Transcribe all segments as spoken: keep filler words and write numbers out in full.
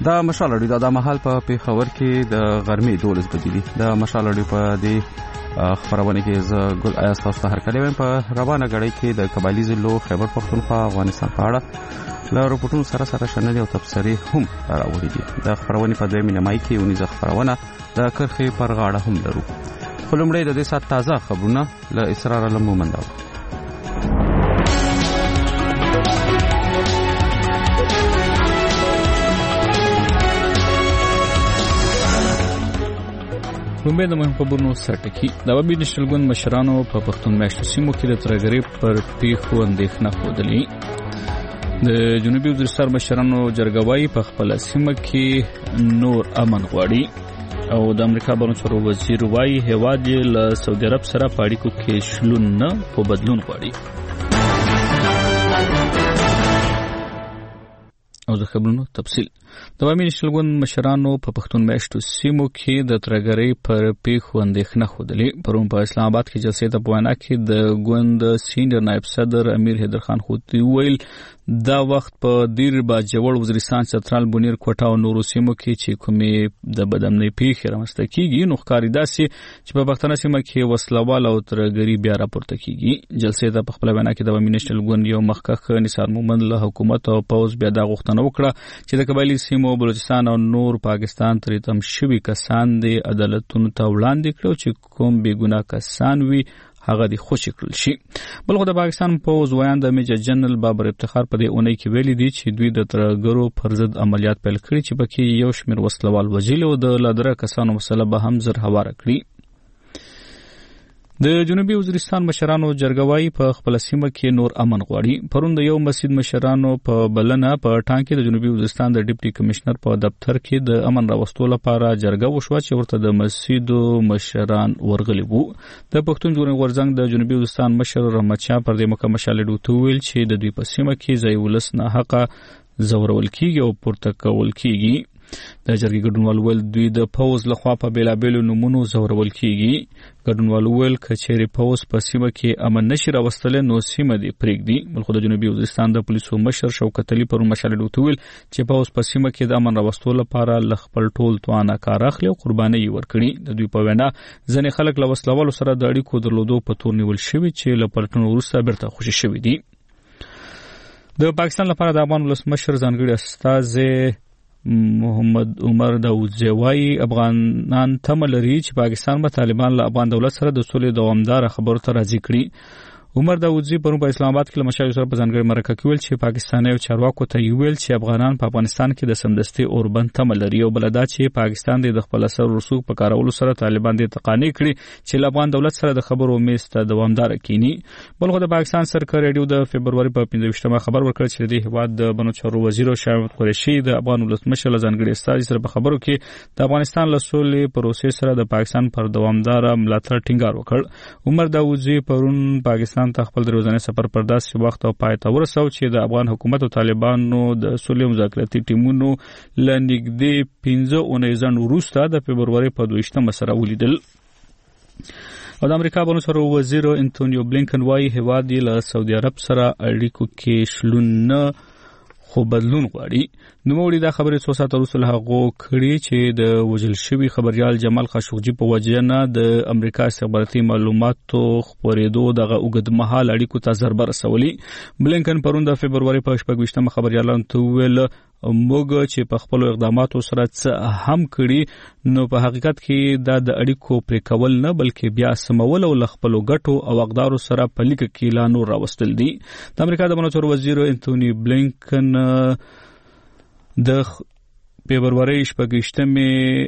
دا مشال اړیو د مهال په پیښور کې د غرمې دولس بجې دي. د مشال اړیو په دې خبرونه کې ز ګل آیاس تاسو ته هرکلی وایم. په روانه غړی کې د قبایلی ضلعو خیبر پختونخوا افغانستان په اړه له رپورټونو سره سره شنلې او تبصرې هم راوړي دي. د خبرونه په دویمه نیمه کې ونیزه خبرونه د کرخې پر غاړه هم لرو. خلمړې د دې سات تازه خبرونه له اسرار علم مومند لومبه د مهم خبرونو سرټکی د وبې نېشنل ګوند مشرانو په پښتون میاشتو سیمو کې د ترګری پر پیښو اندېښنه خوده. د جنوبي وزیرستان مشرانو جرګوي په خپل سیمه کې نور امن غواړي او د امریکا بهرنیو چارو وزیر وايي هیواد له سعودي عرب سره په اړیکو کې شلون نه خو بدلون غواړي. او د خبرونو تفصیل د وامي نېشنل ګوند مشرانو په پښتون میاشتو سیمو کې د ترګری پر پیښو اندېښنه خوده. پرون په اسلام آباد کې جلسې ته پوهانا کې د ګوند سینیئر نائب صدر امیر حیدر خان خوتی ویل دا وخت په دیر باجوړ وزیرستان سنترال بونیر کوټه او نورو سیمو کې چې کومې د بدامنۍ پیښې رامنځته کیږي نو ښکاري داسې چې په پښتنه سیمه کې وسلوال او ترګری بیا راپورته کیږي. جلسې ته په خپل وینا کې د وامي نېشنل ګوند یو مخکښ نثار مومند له حکومت او پوز بیا دا غوښتنه وکړه چې د قبایلی سیمو بلوچستان او نور پاکستان ترې تم شوي کسان د عدالتونو ته وړاندې کړو چې کوم بې ګناه کسان وي هغه د خوشی کړل شي. بلخو د پاکستان پوز ویان د میجر جنرال بابر افتخار په دې اونۍ کې ویلي دي چې دوی د ترګرو پر ضد عملیات پیل کړي چې پکې یو شمېر وسلوال وژلي او د لادره کسانو مسله به هم زر هواره کړي. د جنوبي وزیرستان مشرانو جرګوي په خپل سیمه کې نور امن غواړي. پرون د یو مسجد مشرانو په بلنه په ټانګ کې د جنوبي وزیرستان د ډیپټي کمشنر په دفتر کې د امن راوستلو لپاره جرګه وشوه چې ورته د مسجدو مشران ورغلي وو. د پښتون ژغورنې غورځنګ د جنوبي وزیرستان مشر رحمت شاه پر دې موقع مشالې ډوته ویل چې د دوی په سیمه کې ځای ولس نه حقه زورول کیږي او پورته کول کیږي. د جرګې ګډونوال ول دوی د پوز لخوا په بیلابیلو نمونو زورول کیږي. ګډونوال ول کچېرې پوز په سیمه کې امن نشي راوستل نو سیمه دی پرېږدي. بلخو د جنوبي وزیرستان د پولیسو مشر شوکت علي پر مشالې ډوته ویل چې پوز په سیمه کې د امن راوستلو لپاره ل خپل ټول توانه کار اخلي او قرباني ورکړي. د دوی په وینا ځینې خلک له وسلوالو سره د اړیکو درلودو په تور نیول شوي چې له پلټنو وروسته بیرته خوشي شوي دي. د پاکستان لپاره د افغان ولسمشر ځانګړي استازی محمد عمر داودزی وايي افغانان تمه لري چې پاکستان به طالبان له افغان دولت سره د سولې دوامدار خبرو ته راضي کړي. عمر داودزی پرون په اسلام آباد کې له مشایخ سره په ځانګړي مرکه کې ویل چې پاکستاني او چارواکو ته ویل چې افغانان په افغانستان کې د سمدستي اوربند تمه لري او بلدا چې پاکستان د خپل اثر رسوخ په کارولو سره طالبان د تقانی کړي چې له افغان دولت سره د خبرو میز ته دوامدار کینی. بلخو د پاکستان سرکار ریډیو د فبرवरी په پنځه خبر ورکړ چې د هیواد د بنو چارو وزیر شاه قریشي د افغان ولسمشر ځانګړي استازي سره په خبرو کې د افغانستان له سولې پروسې سره د پاکستان پر دوامدار ملاتړ ټینګار وکړ. عمر داودزی پرون پاکستان ته خپل دروازنه سفر پر داسې وخت او پای ته ورساو چې د افغان حکومت او طالبانو د سولې مذاکراتي ټیمونو له نږدې پنځه اونۍ ځنډ وروسته د فبرवरी په دویشتمه سره ولیدل. او د امریکا بهرنیو چارو وزیر انټونیو بلینکن وايي هیواد یې له سعودي عرب سره اړیکو کې شلون نه خو بدلون غواړي. نوموړي دا خبرې څو ساعته وروسته له هغو کړي چې د وژل شوي خبریال جمال خاشقجي په وجه نه د امریکا استخباراتي معلوماتو خپرېدو دغه اوږدمهاله اړیکو ته ضربه رسولي. بلینکن پرون د فبرवरी په شپږ ویشتمه خبریالانو ته وویل موږ چې په خپلو اقداماتو سره څه هم کړي نو په حقیقت کې دا د اړیکو پرې کول نه بلکې بیا سمول او له خپلو ګټو او اقدارو سره په لیکه کې لا نور راوستل دي. د امریکا د بهرنیو چارو وزیر انټونی بلینکن د فبرवरी شپږ ویشتمه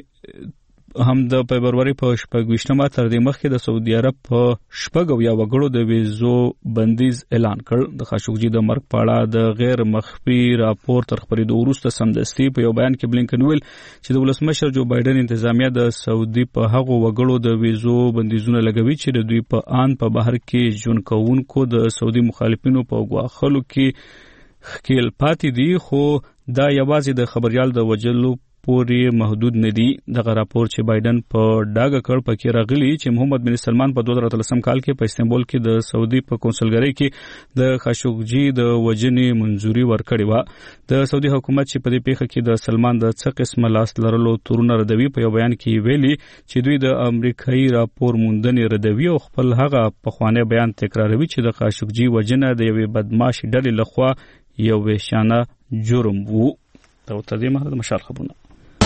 هم د فبرवरी په شپږ ویشتمه تر دې مخکې د سعودي عرب په شپږ او یا وګړو د ویزو بندیز اعلان کړ. د خاشقجي د مرګ په اړه د غیر مخفي راپور تر خبرېدو وروسته سمدستي په یو بیان کې بلینکن ویل چې د ولسمشر جو بایدن انتظامیه د سعودي په هغو وګړو د ویزو بندیزونه لګوي چې د دوی په آن په بهر کې ژوند کوونکو د سعودي مخالفینو په غواخلو کې خکیل پاتې دي. خو دا یوازې د خبریال د وجلو پورې محدود نه دي. دغه راپور چې بایدن په ډاګه کړ پکې راغلي چې محمد بن سلمان په دوه زره اتلسم کال کې په استنبول کې د سعودي په کونسلګرۍ کې د خاشقجي د وجنې منځوري ورکړې و. د سعودي حکومت چې په دې پیښه کې د سلمان د څه قسمه لاس لرلو تورونه ردوي په یو بیان کې ویلي چې دوی د امریکایي راپور موندنې ردوي او خپل هغه پخوانی بیان تکراروي چې د خاشقجي وجنه د یوې بدمعش ډلې لخوا یو وحشیانه جرم وو. دا تر دې مهاله د مشال خبرونه.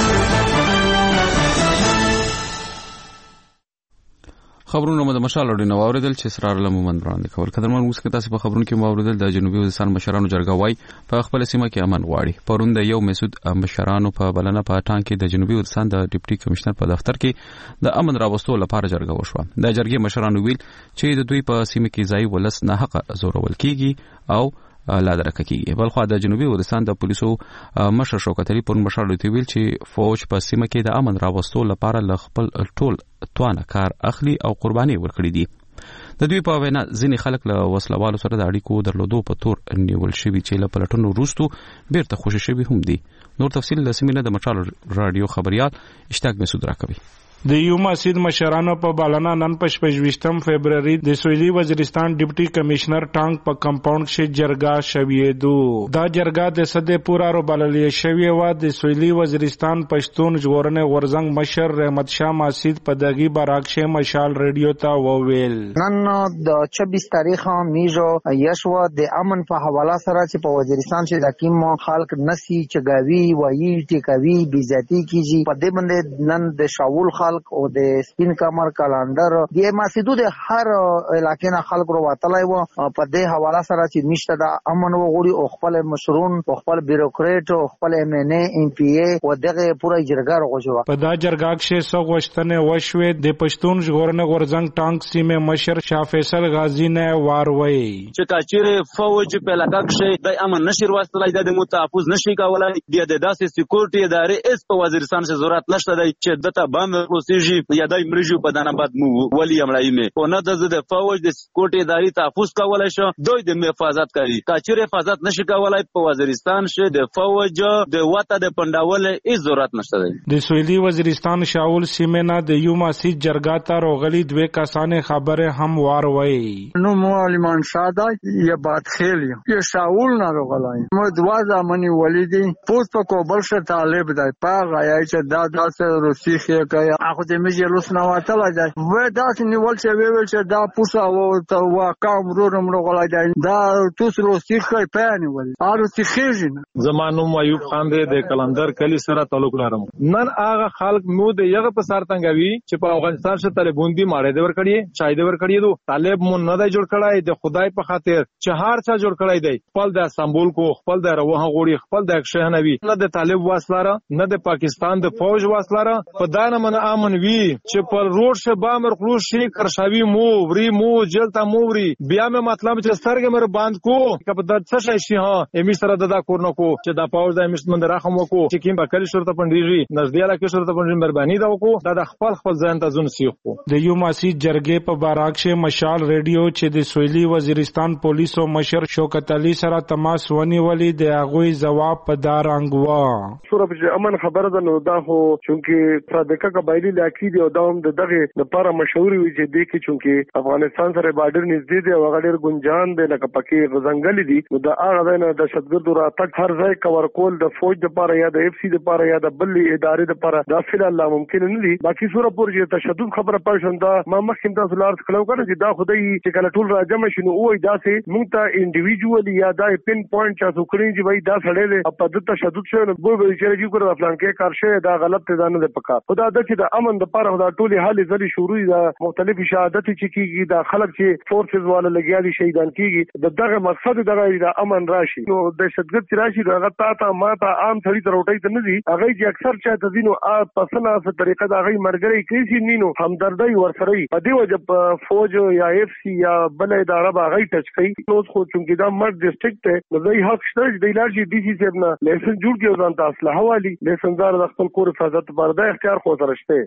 خبرونه مو د مشال اوري نو اوریدل چې اسرار لمومن وړاندې کول. قدرمن موږ تاسو په خبرونو کې مو اوریدل د جنوبي وزیرستان مشرانو جرګه وای په خپل سیمه کې امن غواړي. پرون د یو مسعود مشرانو په بلنه په ټانګ کې د جنوبي وزیرستان د ډیپټي کمشنر په دفتر کې د امن راوستلو لپاره جرګه وشوه. د جرګې مشرانو ویل چې د دوی په سیمه کې ځای ولس نه حق زورول کیږي او لا درکه کیږي. بلخو د جنوبي وزیرستان د پولیسو مشر شوکت علي پر مشر لوي ویل چې فوج په سیمه کې د امن راوستلو لپاره ل خپل ټول توانه کار اخلي او قرباني ورکړي دي. د دوی په وینا ځینې خلک له وسلوالو سره د اړیکو درلودو په تور نیول شوي چې له پلټنو وروسته بیرته خوشي شوي هم دي. نور تفصیل له سیمې نه د مچال رادیو خبريال اشتاق مسعود راکوي. د یو مسجد مشرانو په بالنا نن په شپږم فبرवरी د سویلي وزیرستان ډیپټي کمشنر ټانګ په کمپاوند کې جرګه شوې دو. دا جرګه د صدې پورا رو بللې شوې و. د سویلي وزیرستان پښتون ژغورنې ورزنګ مشر رحمت شاه مسجد په دغه باراکشه مشال رادیو ته وویل نن د چوبیس تاریخ میژو یشو د امن په حواله سره چې په وزیرستان کې د کیم خلک نسی چګاوي وایي ټیکاوي بیزاتی کیږي په دې باندې نن د شاول خلک او د سپین کمر کلندر د مسجدو د هر علاقې نه خلک وروتلای و. په دې حواله سره چې نشته د امن وغوړي او خپل مشرون او خپل بیروکریټ او خپل ایم ان ای ام پی ای او دغه پوره جرګه راغوجو. په دا جرګه کې څو غشتنه وشوي. د پښتون ژغورنې ورزنګ ټانګ سیمه مشر شاه فیصل غازی نه واروي چې کاچره فوج په لکه کې د امن نشر واستلای د متحفظ نشي کولای د داسې سکیورټي ادارې اس په وزیرستان څخه ضرورت نشته دی چې دته باندې سیجی یا دای مرجو په دانه باد مو ولی امړای می او نه د فوج د سکیورټي ادارې تحفظ کولای شو دوی د حفاظت کوي. کاچره حفاظت نشي کولای په وزیرستان شه د فوج د وته د پنداول ای ضرورت نشته دی. د سویلي وزیرستان شاول سیمه نه د یو مسجد جرګه ته روغلی دوه کسانه خبره هم واروي. نو معلمان شاده یا باد خیلی یا شاول نه روغلای مو دوا زمانی ولیدي پوس په کوبل شه طالب دی پاغه یا چې دا داسه روسي خې کوي اخو د مجلس نه واتل دی و داسې نیول چې ویل چې دا پوسا او ته واقام رورم روغلای دی دا توس روسي خې پانی ول ارو تخیجن زمانو ایوب خان د کلندر کلی سره تعلق لرم. نن هغه خلک مو د یغه په سر تنګوي چې په افغانستان شه طالبوندي ماړې دی ور کړی چای دی ور کړی دو طالب مون نه دی جوړ کړای د خدای په خاطر چې هر څه جوړ کړای دی خپل د استنبول کو خپل د روه غوړي خپل د شهنوي نه د طالب واسلاره نه د پاکستان د فوج واسلاره په دانه من امن وی چې په روډ شه با مر خلوص شي کرشاوي مو وری مو جلتا مو وری بیا مې مطلب چې سترګې مر باند کو کپ د څه شي ها امی سره د کور نه کو چې د پاوز د مشمن راخم کو چې کیم په کلی شرطه پندېږي نږدې علاقې شرطه پندې مهرباني دا کو د خپل خپل ځان ته ځون سیخ کو. د یو مسجد جرګې په باراکشه مشال رادیو چې د سویلي وزیرستان پولیسو مشر شوکت علي سره تماس ونیولې د هغوی جواب په دارنګ وا. سورب چې امن خبره ده نو دا هو چې صادقه قبایلی لاکی دی او دا هم دغه لپاره مشهور وي چې د کې چې افغانستان سره بارډر نږدې دی او هغه ډېر ګنجان دی لکه پکې غزنګل دي نو دا هغه نه د شتګردو راتګ هر ځای کور کول د فوج لپاره یا د اف سی لپاره یا د بلې ادارې لپاره دا فعلا لا ممکن نه دي. باقي سوره پور چې تشدد خبره پښند ما مخکې تاسو لار کلو کړو چې دا خدای چې کله ټول راجم شنو وای دا سه مونږ ته انډیویډوالي یا دا پن پوینټ چا سوکړي چې وای دا سړی له په د تشدد شنو به به چې جوړ کړو پلان کې کار شوی دا غلط دی نه پکا خدا د چې د امن لپاره دا ټول حالي ځلې شروع دا مختلف شهادت چې کیږي دا خلک چې فورسز والا لګیا دي شهیدان کیږي د دغه مقصد دغه د امن راشي نو د شدت راشي هغه تا ته ما ته عام ثړي تر وټي ته نه دي هغه چې اکثر چاته دینو ا پسنه په طریقه دا هغه مرګري کیږي نینو همدردی ورسره په دی وجه فوج یا اف سی یا بل اداره هغه ټچ کوي نو خو چې دا مرګ ډیسټریکټ ته نو حق شته د لارشي ډي سی سیب نه لیسن جوړ کیو ځان ته اصله حوالی لیسن دار د خپل کور حفاظت لپاره د اختیار خو سره شته.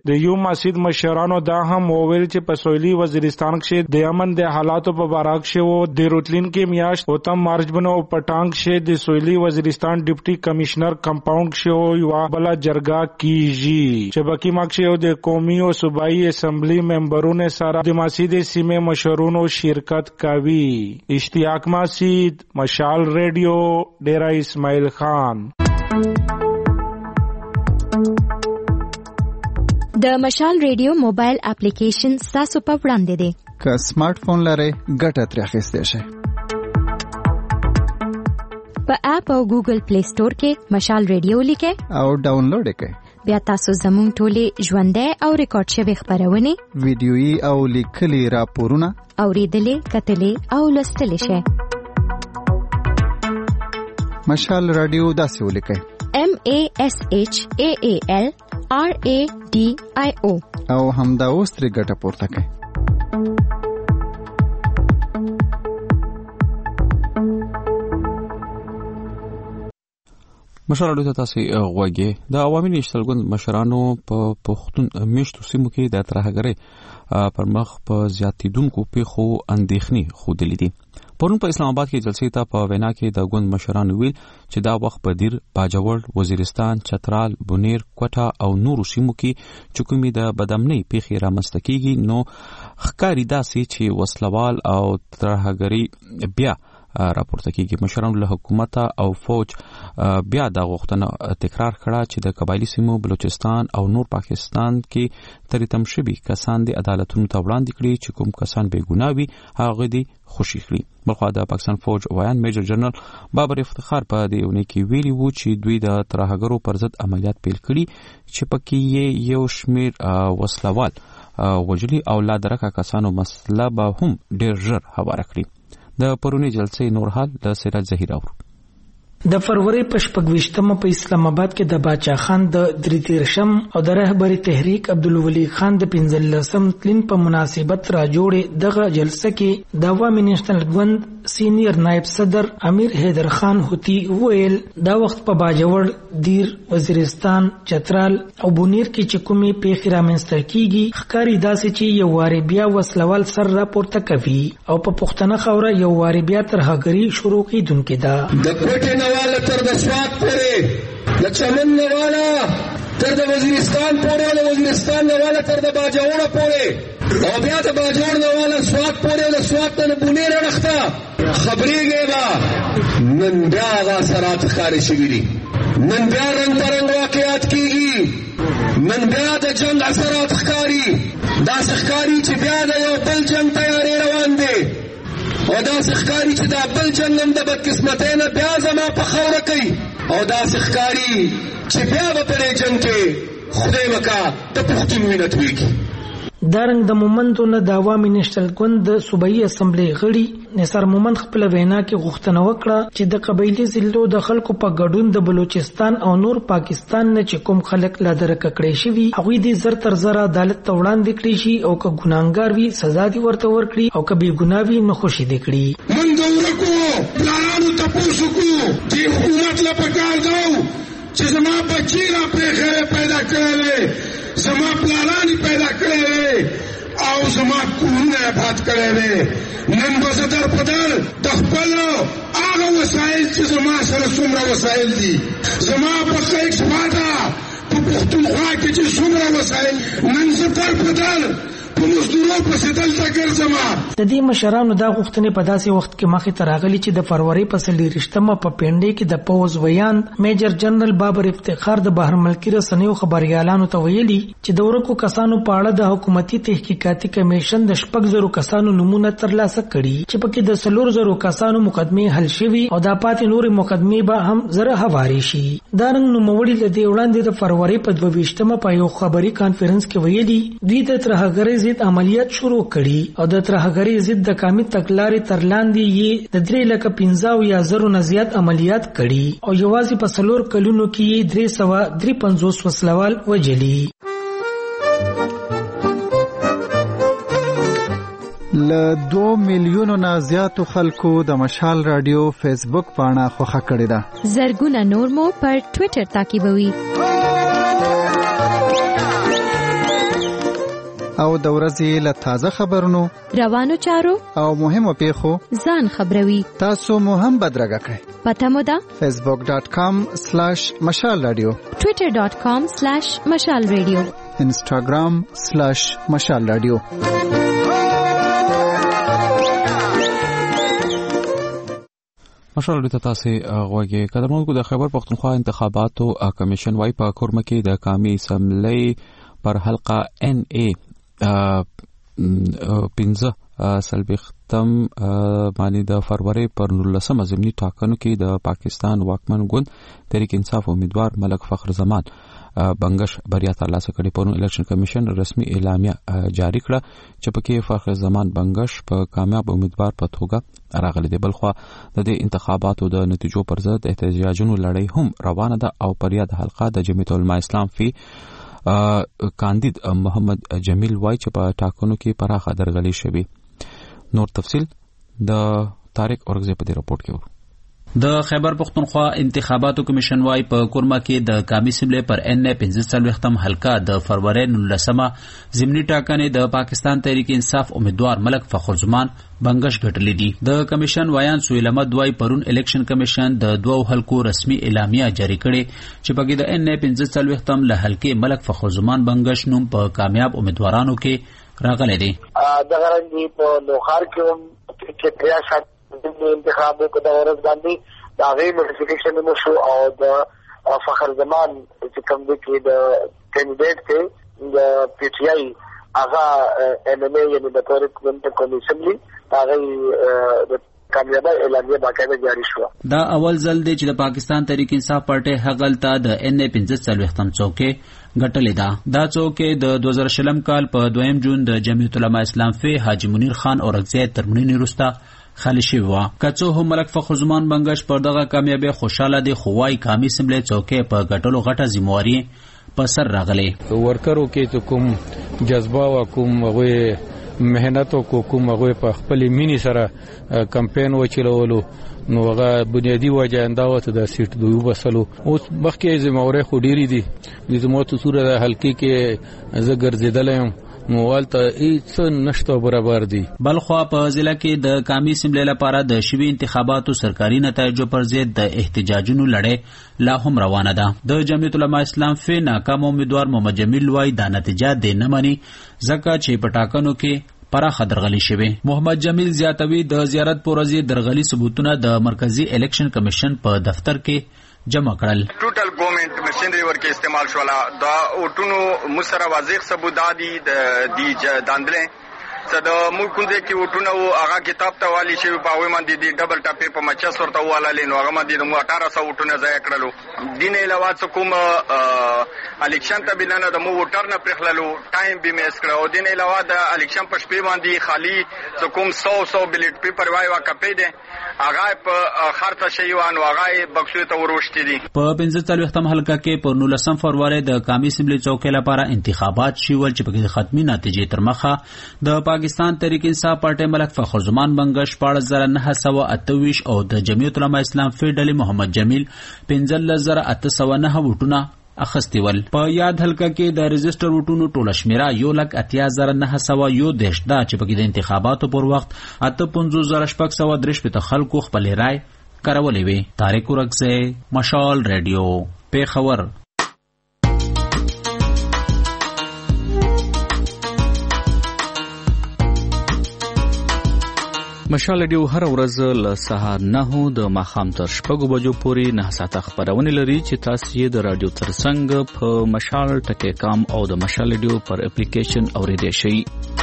د یو مسجد مشرانو دا هم وویل چې په سویلي وزیرستان کې د امن د حالاتو په اړه کې د روتلین کې میاشت او تم مارچ بنو په ټانګ کې د سویلي وزیرستان ډیپټي کمشنر کمپاوند کې یو بل جرګه کیږي چې بکی مکه د قومي او صوبایي اسمبلی ممبرونو سره د مسجد سیمه مشرونو شرکت کوي. اشتیاق مسجد، مشال ریډیو، ډیرا اسماعیل خان. د مشال ریډیو موبایل اپلیکیشن تاسو په وړاندې دی. که سمارټ فون لرئ ګټه ترې اخیستی شئ. په اپ او ګوګل پلی سٹور کې مشال ریډیو لیکئ او ډاونلوډ کړئ. بیا تاسو زموږ ټولې ژوندۍ او ریکارډ شوي خبرونه، ویډیويي او لیکلي راپورونه اورېدلې، کتلې او لوستلی شئ. مشال رادیو داسې ولیکئ: M A S H A A L R A D I O او همدا اوس ترې ګټه پورته کړئ. مشرانو ته تاسو غوږی د عوامي نشتل ګوند مشرانو په پښتون میشتو سیمو کې د ترهګرۍ پر مخ په زیاتیدونکو پیښو اندېښنې ښودلې دي. پرون په اسلام آباد کې جلسې ته په وینا کې د ګوند مشرانو ویل چې دا وخت په دیر، باجوړ، وزیرستان، چترال، بونیر، کوټه او نورو سیمو کې چې کومې د بدامنۍ پیښې رامنځته کیږي نو ښکاري داسې چې وسلوال او ترهګرۍ بیا راپورته کیږي. مشرانو له حکومت او فوج بیا دا غوښتنه تکرار کړه چې د قبایلی سیمو بلوچستان او نور پاکستان کې تریتم شوي کسان د عدالتونو ته وړاندې کړي چې کوم کسان بې ګناه وي هغه دي خوشي کړي. بلخوا د پاکستان فوج وایان میجر جنرال بابر افتخار په دې اونۍ کې ویلي وو چې دوی د ترهګرو پر ضد عملیات پیل کړي چې پکې یې یو شمیر وسلوال وجلي او لا درکه کسانو مسله به هم ډیر ژر هواره کړي. د پرونی جلسې نور حال د سراج ظهیر اورو. د فروری په شپږویشتمه په اسلام آباد کې د باچا خان د درې دیرشم او د رهبری تحریک عبدالولي خان د پنځلسم تلین په مناسبت را جوړې دغه جلسه کې د عوامي نېشنل ګوند سینیر نائب صدر امیر حیدر خان هوتی ویل دا وخت په باجوړ، دیر، وزیرستان، چترال او بونیر کې چې کومې پیښې رامنځته کیږي ښکاري داسې چې یو وارې بیا وسلوال سر راپورته کوي او په پښتنه خاوره یو وارې بیا ترهګري شروع کیدونکې ده. والا تر د سوات پورې، د چمن والا تر د وزیرستان پورې، د وزیرستان والا تر د باجوړ پورې او بیا د باجوړ والا سوات پورې، د سوات نه بونیر راخته خبرېږي با نن بیا غا سرات خارج شوي دي، نن بیا رنګ پرنګ واقعات کیږي، نن بیا د جنگ اثرات ښکاري، داسې ښکاري چې بیا د یو بل جنگ تیاری روان دی او داسې ښکاري چې دا بل جنګ هم د بدقسمتۍ نه بیا زما په خاوره کوي او داسې ښکاري چې بیا به په دې جنګ کې خدای وکړه د پښتون وینه تویږي. دارنګ د مومندو نه د عوامي نېشنل ګوند د صوبایي اسمبلی غړي نثار مومند خپل وینا کې غوښتنه وکړه چې د قبایلی ضلعو د خلکو په ګډون د بلوچستان او نور پاکستان نه چې کوم خلک لا درکه کړی شوي هغوی دې زر تر زره عدالت ته وړاندې کړي شي او که ګناهګار وي سزا دې ورته ورکړي او که بې ګناه وي نو خوشي دې کړي. من د ورکو پلانانو تپوس وکړو چې حکومت له پکار دو چې زما بچی را پرېښی پیدا کړی زما پلانانی پیدا کړی او زما کورونه آباد کړی نن به زه در په در د خپلو هغه وسایل چې زما سره څومره وسایل دي زما په خیک سپاته په پښتونخوا کې چې څومره وسایل نن زه در په در په مزدورو پسې دلته ګرځم. د دې مشرانو دا غوښتنې په داسې وخت کې مخې ته راغلي چې د فروری په څلېرویشتمه په پنډۍ کې د پوځ ویان میجر جنرال بابر افتخار د بهر ملکي رسنیو خبریالانو ته ویلي چې د ورکو کسانو په اړه د حکومتي تحقیقاتي کمیشن د شپږ زرو کسانو نمونه ترلاسه کړي چې پکې د څلور زرو کسانو مقدمې حل شوي او دا پاتې نورې مقدمې به هم زره هوارې شي. دارنګ نوموړي له دې وړاندې د فروری په دوه ویشتمه په یو خبري کانفرنس کې ویلي دوی د ترهګرۍ ضد عملیات شروع کړي او د ترهګرۍ ضد د کامي تګلارې تر لاندې یې د درې لکه پنځه یا زرو نه زیات عملیات کړي او یوازې په څلور کلونو کې یې درې سوه درې پنځوس وسلوال وجلي. له دو میلیونو نه زیاتو خلکو د مشال رادیو فیسبوک پاڼه خوښه کړې ده. زرګونه نور مو پر ټوئیټر تعقیبوي. او د ورځې له تازه خبرونو روانو چارو او مهمو پیښو ځان خبروي. تاسو مو هم بدرګه کړئ. پته مو ده فیسبوک ډاٹ کام سلیش مشال رادیو، ټویټر ډاٹ کام سلیش مشال رادیو، انسټاګرام سلیش مشال رادیو. مشال ته تاسو غوږی قدرمنو د خیبر پختونخوا انتخاباتو کمیشن وايي په کورمه کې د قومي اسمبلی پر حلقه ان ای پنځه سلبختم باندې د فروری پر نولسمه ضمني ټاکنو کې د پاکستان واکمن ګوند تحریک انصاف امیدوار ملک فخر زمان بنگش بریا ترلاسه کړي. پرون الیکشن کمیشن رسمي اعلامیه جاری کړه چې پکې فخر زمان بنگش په کامیاب امیدوار په توګه راغلی دی. بلخوا د دې انتخاباتو د نتیجو پر ضد احتجاجونو لړۍ هم روانه ده او پر یاد حلقه د جمعیت العلماء اسلام فی کاندید محمد جمیل وای چې په ټاکنو کې پراخه درغلي شوی. نور تفصیل د طارق اورغزی په دې رپورت کې ورو. د خیبر پختونخوا انتخاباتو کمیشن وايي په کورما کې د قومي اسمبلی پر ان پنځه ختم حلقه د فروری نولسمه ضمني ټاکنې د پاکستان تحریک انصاف امیدوار ملک فخر زمان بنگش ګټلې دي. د کمیشن وایان سویل احمد وای پرون الیکشن کمیشن د دوه حلقو رسمي اعلامیه جاری کړي چې پکې د ان پنځه ختم له حلقې ملک فخر زمان بنگش نوم په کامیاب امیدوارانو کې راغلي دي. د غرنګي په لوخار کې هم چې پریاشت د انتخابو په دوران باندې دا غي نوټیفیکیشن مو شو او د فخر زمان چې کوم دی کې د کینډیډیټ ته د پی ټی آی هغه ام ام ای یعنی د تاریخ کمیشن دی هغه د کامیابی اعلامیه باقاعده جاری شو. دا اول ځل دی چې د پاکستان تحریک انصاف پارټي هغلته د ان پنځه ختم څوکې ګټلې ده. دا څوکې د دوه زره شلم کال په دویم جون د جمعیت العلماء اسلام فی حاجی منیر خان اورغزی ترمنی وروسته خالی شوی و. کڅو هم ملک فخر زمان بنگش پر دغه کامیابی خوشاله دي. خوای قومي اسمبلی څوکې په ګټلو غټه ذمہواری په سر راغلي. ورکرو کې چې کوم جذبه او کوم هغه مهنت او کوم هغه په خپل مینی سره کمپاین وچلولو نو هغه بنیادی وجه انداوت د سیټ دوی وسلو. اوس مخکې ذمہواری خو ډیری دي د زموږ صورت حلقې کې زګر زیدلم موالته هیڅ نشته برابر دي. بلخوا په ضلع کې د قومي اسمبلی لپاره د شوي انتخاباتو سرکاري نتایجو پر ضد د احتجاجونو لړۍ لا هم روانه ده. د جمعیت العلماء اسلام فی ناکام امیدوار محمد جمیل وای دا نتیجه د نه مني ځکه چې په ټاکنو کې پراخه درغلي شوه. محمد جمیل زیاتوي د زیارت پورزي درغلي ثبوتونه د مرکزی الیکشن کمیشن په دفتر کې جمع کړل. ټوټل ګورنمنت مشینری ورکه استعمال شولا دا اوټونو مسره واضح ثبوت دادي د دی داندله صدا مو کوندې کې وټونه او هغه کتاب ته والی شي په وای باندې دی ډبل ټاپې په مچس ورته واله لینو هغه باندې د اٹھارہ سو وټونه ځای کړلو. دین علاوه څه کوم الیکشن ته بلنه د مو وټر نه پرخللو ټایم به میس کړو. دین علاوه د الیکشن په شپې باندې خالی څه کوم سو سو بلیټ پیپر وای وا کپې ده هغه په خرڅ شي وانه هغه بکسو ته وروشتي دي. په پنځه ختم حلقه کې په نولسم فروری د قومي اسمبلی څوکۍ لپاره انتخابات شول چې په ختمي نتیجې تر مخه د پاکستان تحریک انصاف پارټي ملک فخر زمان بنگش شپاړس زره نهه سوه اته ویشت او د جمعیت العلماء اسلام فی ډلې محمد جمیل پنځلس زره اته سوه نهه وټونه اخیستي ول. په یاد حلقه کې د رجسټر وټونو ټوله شمیره یو لک اتیا زره نهه سوه یو دېرش ده چې پکې د انتخاباتو پر وخت اته پنځوس زره شپږ سوه درې شپېته خلکو خپلې رای کارولې وې. طارق اورغزی مشال رادیو پیښور. مشال رادیو هر ورځ له سهار نهو د ماښام تر شپږو بجو پورې نه ساعته خبرونه لري چې تاسو یې د رادیو ترڅنګ په مشال ټکی کام او د مشال رادیو پر اپلیکیشن اوریدئ شئ.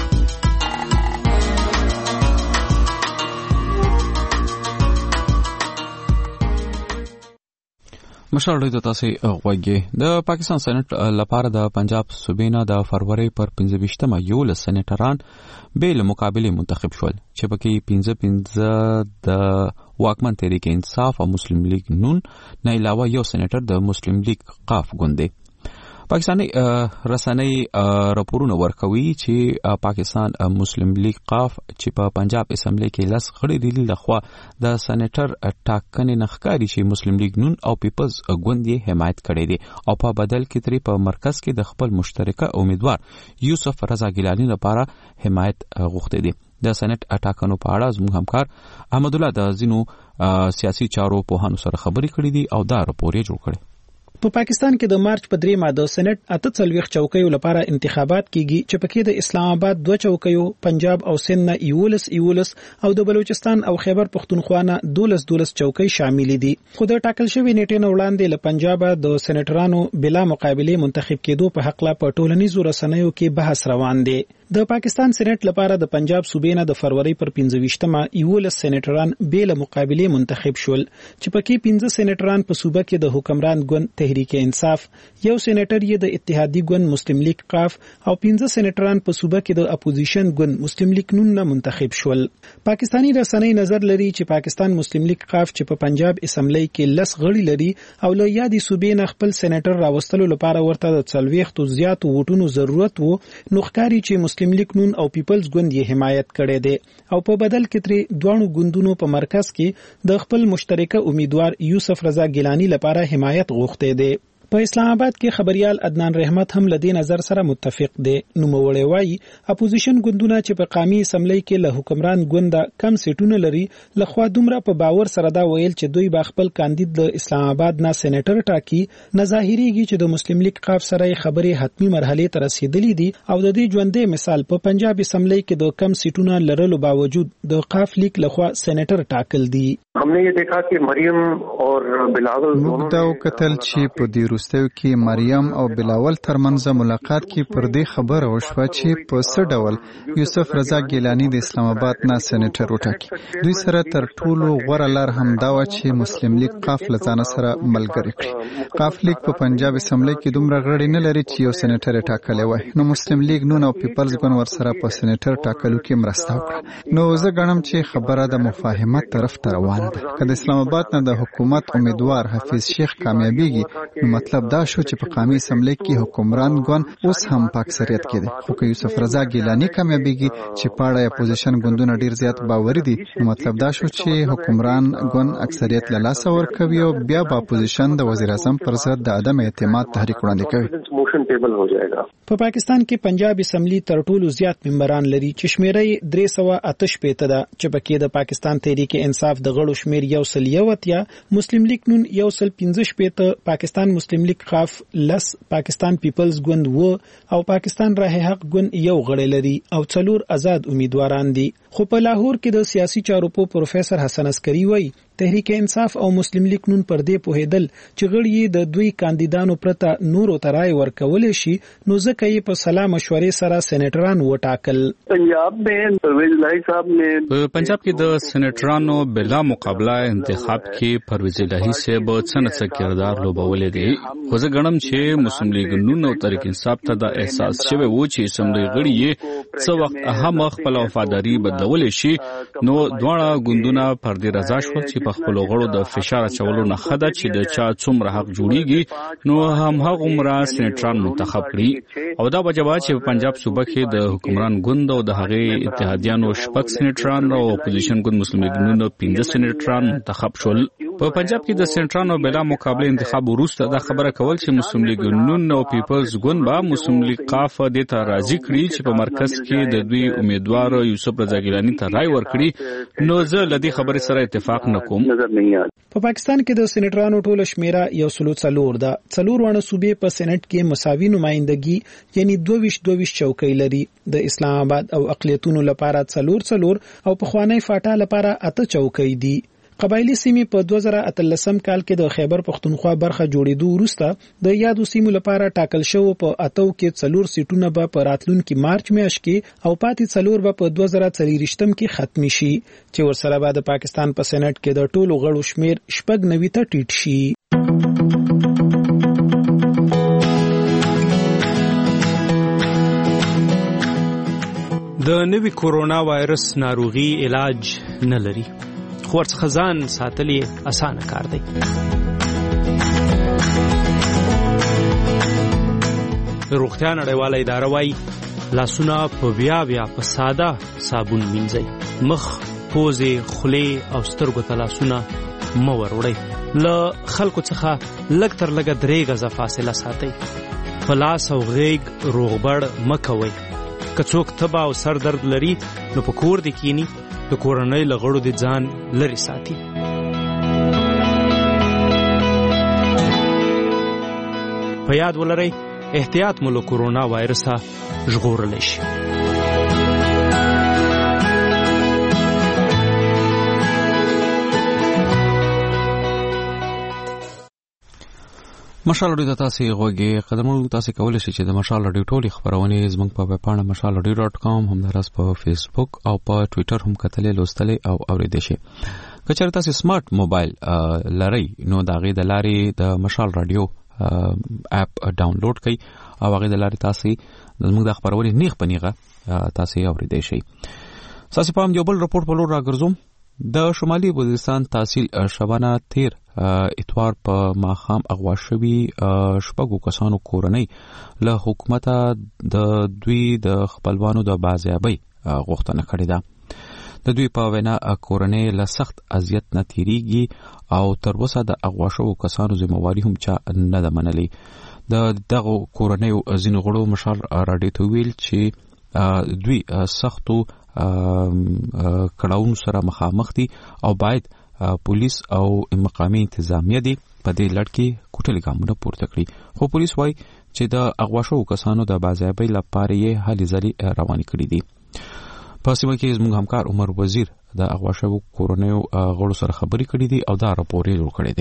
مشال رادیو تاسو غوږی. د پاکستان سېنات لپاره د پنجاب صوبینا د فروری پر پنځه یولس سېنیټران به له مقابله منتخب شول چې پکې پنځه پنځه د واکمن تحریک انصاف او مسلم لیگ نون نه علاوه یو سېنیټر د مسلم لیگ قاف ګوند دی. پاکستاني رسنۍ راپورونه ورکوي چې پاکستان مسلم لیگ قاف چې په پنجاب اسمبلی کې لس غړي دي لخوا د سېنیټر ټاکنې نخکاری چې مسلم لیگ نون او پیپلز ګوند یې حمایت کړي دي او په بدل کې تری په مرکز کې د خپل مشترکه امیدوار یوسف رضا ګیلانی لپاره حمایت غوښتي دي. د سېنیټ ټاکنو په اړه زموږ همکار احمد الله د زینو سیاسي چارو په هانو سره خبري کړې دي او دا راپور یې جوړ کړی. په پاکستان کې د مارچ په درې ماده سېنات اته څلويخ چوکیو لپاره انتخابات کیږي چې پکې د اسلام آباد دوه چوکیو، پنجاب او سند نه یولس یولس او د بلوچستان او خیبر پختونخوا نه دولس دولس چوکۍ شامل دي. خو د ټاکل شوی نیټې نه وړاندې له پنجاب د سېنیټرانو بلا مقابله منتخب کېدو په حق لا په ټولنیزو رسنیو کې بحث روان دی. د پاکستان سېنات لپاره د پنجاب صوبې نه د فروری پر پنځه ویشتمه یولس سېنیټران بلا مقابله منتخب شول چې پکې پنځه سېنیټران په صوبه کې د حکمران ګوند تحریک انصاف، یو سېنیټر یې د اتحادی ګوند مسلم لیگ قاف او پنځه سېنیټران په صوبه کې د اپوزیشن ګوند مسلم لیگ نون نه منتخب شول. پاکستانی رسنۍ نظر لري چې پاکستان مسلم لیگ قاف چې په پنجاب اسمبلی کې لس غړي لري او له یادې صوبې نه خپل سېنیټر راوستلو لپاره ورته د څلويختو زیاتو ووټونو ضرورت وو، نو ښکاري چې مسلم لیگ نون او پیپلز ګوند یې حمایت کړي دي او په بدل کې ترې دوانو ګوندونو په مرکز کې د خپل مشترکه امیدوار یوسف رضا ګیلانی لپاره حمایت غوښتي دي. په اسلام آباد کې خبريال عدنان رحمت هم لدی نظر سره متفق دي. نو موړی وایي اپوزیشن ګوندونه چې په قومي اسمبلی کې له حکمران ګوند کم سیټونه لري لخوا دومره په باور سره دا ویل چې دوی با خپل کاندید د اسلام آباد نه سېنیټر ټاکي، نه ظاهريږي چې د مسلم لیگ قاف سره خبرې حتمی مرحله ته رسیدلې دي او د دې ژوندې مثال په پنجاب اسمبلی کې د کم سیټونه لرلو باوجود د قاف لیگ لخوا سېنیټر ټاکل دي. हमने ये देखा कि मरियम और बिलावल موږ دا وکتل چې په دې وروستیو کې مریم او بلاول ترمنځ ملاقات کې پر دې خبره وشوه چې په څه ډول یوسف رضا ګیلانی د اسلام آباد نه سېنیټر وټاکي. دوی سره تر ټولو غوره لار هم دا و چې مسلم لیگ قاف لزان سره ملګری کړي. قاف لیگ په پنجاب اسمبلی کې دومره غړي نه لري چې یو سېنیټر ټاکلی وای، نو مسلم لیگ نون او پیپلز ګوند ور سره په سېنیټر ټاکلو کې مرسته وکړه. نو زه ګڼم چې خبره د مفاهمت طرف ته روانه ده. که د اسلام آباد نه د حکومت امیدوار حفیظ شیخ کامیابیږي نو مطلب دا شو چې په قومي اسمبلی کې حکمران ګوند اوس هم په اکثریت کې دی. خو که یوسف رضا ګیلانی کامیابیږي چې پاړه اپوزیشن ګوندونه ډیر زیات باوري دي نو مطلب دا شو چې حکمران ګوند اکثریت له لاسه ورکوي او بیا به اپوزیشن د وزیر اعظم پر ضد د عدم اعتماد تحریک وړاندې کوي. موشن ټیبل هو جائے گا. په پاکستان کې پنجاب اسمبلی تر ټولو زیات ممبران لري چې شمیره درې سوه اته شپېته ده چې پکې د پاکستان تحریک انصاف د غړو شمیر یو سل یو اتیا، مسلم لیگ نون یو سل پنځه شپېته، پاکستان مسلم لیگ قاف لس، پاکستان پیپلز ګوند و او پاکستان راه حق ګوند یو غړی لري او څلور آزاد امیدواران دي. خو په لاهور کې د سیاسي چارو په پروفیسور حسن عسکری وایي تحریک انصاف او مسلم لیگ نون پر دې پوهیدل چې غړي د دوی کاندیدانو پرته نورو ترای ورکول شي نو ځکه یې په سلا مشورې سره سېنیټران وټاکل. پنجاب में پرویز الہی صاحب نے په پنجاب کې د سېنیټرانو بلا مقابله انتخاب کې پرویز الہی صاحب څنګه کردار لوبولې دي. خو زه ګڼم چې مسلم لیگ نون او تحریک انصاف ته د احساس شوی و چې اسمبلی غړي یې څو وخت هم خپل وفاداری بدلول شي نو دواړه ګوندونه پر دې رضا شول چې په خپل غړو د فشار چولو نه خده چې د چا څومره حق جوړیږي نو هم هغه عمره سېنیټران منتخب کړي او دا وجبه چې په پنجاب صوبه کې د حکمران ګوند او د هغې اتحادیانو شپږ سېنیټران او اپوزیشن ګوند مسلم لیگ نون پنځه سېنیټران منتخب شول. په پنجاب کې د سېنیټرانو بلا مقابله انتخاب وروسته دا خبره کول چې مسلم لیگ نون او پیپلز ګوند به مسلم لیگ قاف د ته راضي کړي چې په مرکز کې د دوی امیدوار یوسف رضا ګیلانی ته رائے ورکړي نو زه لدی خبره سره اتفاق نکوم. په پاکستان کې د سېنیټرانو ټوله شمیره یو سلو څلور ده. څلور وړه صوبې په سېنیټ کې مساوي نمائندګي یعنی دوه ویشت دوه ویشت چوکۍ لري. د اسلام آباد او اقلیتونو لپاره څلور څلور او په خوانی فاټا لپاره اته چوکۍ دي. قبایلی سیمې په دوه زره اتلسم کال کې د خیبر پختونخوا برخه جوړېدو وروسته د یادو سیمو لپاره ټاکل شو په اتو کې څلور سیټونه به په راتلونکي مارچ میاشت کې او پاتې څلور به په دوه زره څلوېښتم کې ختمي شي چې ورسره به د پاکستان په سېنیټ کې د ټولو غړو شمیر شپږ نوي ته ټیټ شي. د نوي کورونا وایرس ناروغي علاج نه لري خو ورڅخه ځان ساتل یې اسانه کار دی. روغتیا نړیواله اداره وايي لاسونه په بیا بیا په ساده صابون مینځئ. مخ، پوزې، خولې او سترګو ته لاسونه مه وروړئ. له خلکو څخه لږ تر لږه درې غزه فاصله ساتئ. په لاس او غیږ روغبړ مه کوئ. که څوک تبه او سر درد لري نو په کور دې کینی، د کورنۍ له غړو دې ځان لرې ساتي. په یاد ولرئ احتیاط مو له کورونا وایرسه ژغورلی شي. مشال رادیو ته تاسو غوږی قدمونو تاسو کولی شئ چې د مشال رادیو ټولې خبرونه زموږ په ویب پاڼه مشال رادیو ډاټ کام همداراز په فیسبوک او په ټوئیټر هم کتلې لوستلې او اوریدئ شئ. که چېرته تاسو سمارټ موبایل لرئ نو د هغې د لارې د مشال رادیو اپ ډاونلوډ کړئ او هغې د لارې تاسو زموږ د خبرونې نیغ په نیغه تاسو اوریدئ شئ. تاسو په هم یو بل رپورټ په لور راګرځوم. د شمالي وزیرستان تحصیل شبانه تیر اتوار په ماښام اغوا شوي شپږو کسانو کورنۍ له حکومته د دوی د خپلوانو د بازیابۍ غوښتنه کړې ده. د دوی په وینا کورنۍ له سخت اذیت نه تیریږي او تر اوسه د اغوا شوو کسانو ذمہواري هم چا نه ده منلې. د دغو کورنیو ځینو غړو مشال راډیو ته ویل چې دوی سختو کړاوونو سره مخامخ دي او باید پولیس او مقامي انتظامیه دي په دې لړ کې کوټلي ګامونه پورته کړي. خو پولیس وایي چې د اغوا شوو کسانو د بازیابۍ لپاره یې هلې ځلې روانې کړي دي. په سیمه کې زموږ همکار عمر وزیر د اغوا شوو کورنیو غړو سره خبرې کړې دي او دا راپور یې جوړ کړی دی.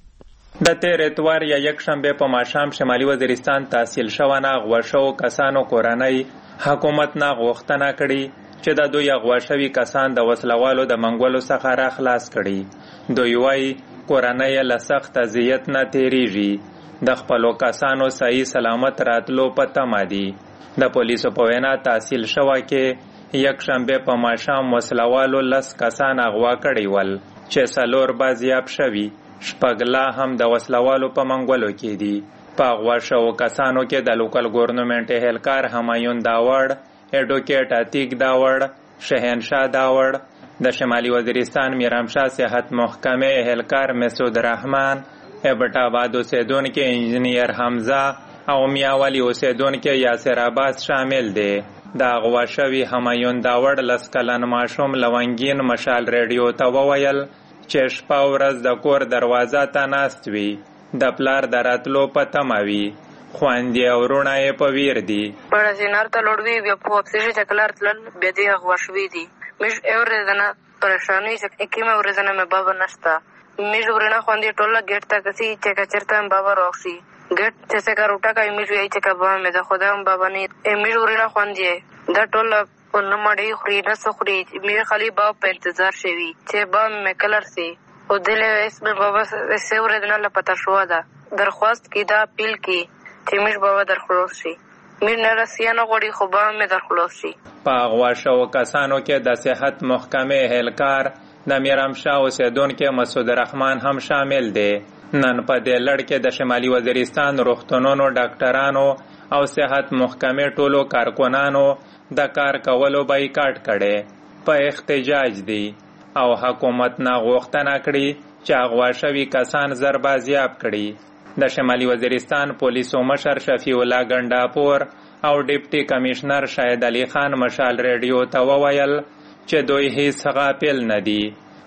د تیر اتوار یا یک شنبه په ماښام شمالي وزیرستان تحصیل شوانه اغوا شوو کسانو کورنۍ حکومت نه غوښتنه کړې چې د دوی اغوا شوي کسان د وسلوالو د منګولو څخه را خلاص کړي. دوی وایي کورنۍ له سخت اذیت نه تیریږي. د خپلو کسانو صحیح سلامت راتلو په تمه دي. د پولیسو په وینا تحصیل شوه کې یک شنبه په ماښام وسلوالو لس کسان اغوا کړي ول چې څلور بازیاب شوي. شپږ لا هم د وسلوالو په منګولو کې دي. په اغوا شوو کسانو کې د لوکل ګورنمنټ اهلکار همایون داوړ، ایډوکیټ عتیق داوړ، شهنشاه داوړ، د شمالي وزیرستان میرامشاه صحت محکمه اهلکار مسعود رحمان، ایبټ آباد اوسیدونکو انجینیر حمزه او میاوالی اوسیدونکو یاسر عباس شامل دي. د اغوا شوي همایون داوړ لس کلن ماشوم لونګین مشال ریډیو ته وویل چې شپه ورځ د کور دروازه ته ناست وي، د پلار د راتلو په تمه وي. خواندې او وروڼه یې په ویر دي. بړه زینار ته لوړ وي، بیا په واپسې شي چې کلار تلل بیا دې اغوا شوي دي. موږ یو ورځنه پریشان وي چې کومه ورځنه مې بابا نشته. موږ وروڼه خواندې ټوله ګیټ ته کسي چې که چېرته هم بابا راوښي ګیټ چې څه کار وټاکوي موږ وایي چې که بابا مې د خدای هم بابا نه موږ وروڼه خواندې دا ټوله نه مړۍ خوري نه څه خوري. موږ خالي بابا په انتظار شوي چې بابا مې کله رسي. خو دلې اسم بابا څه ورځنه له پته شوه ده درخواست کې دا اپیل کې چې موږ بابا در خلاص شي. موږ نه رسیا نه غواړي خو بابا مې در خلاص شي. په اغوا شوو کسانو کې د صحت محکمې اهلکار د میرامشاه اوسیدونکو مسعود رحمان هم شامل دی. نن په دې لړ کې د شمالي وزیرستان روغتونونو ډاکټرانو او صحت محکمې ټولو کارکونانو د کار کولو بایکاټ کړي په احتجاج دي او حکومت نه غوښتنه کړې چې اغوا شوي کسان زر بازیاب کړي. د شمالي وزیرستان پولیسو مشر شفیع الله ګنډاپور او ډیپټي کمشنر شاهد علي خان مشال ریډیو ته وویل چې دوی هیڅ غافل نه دي،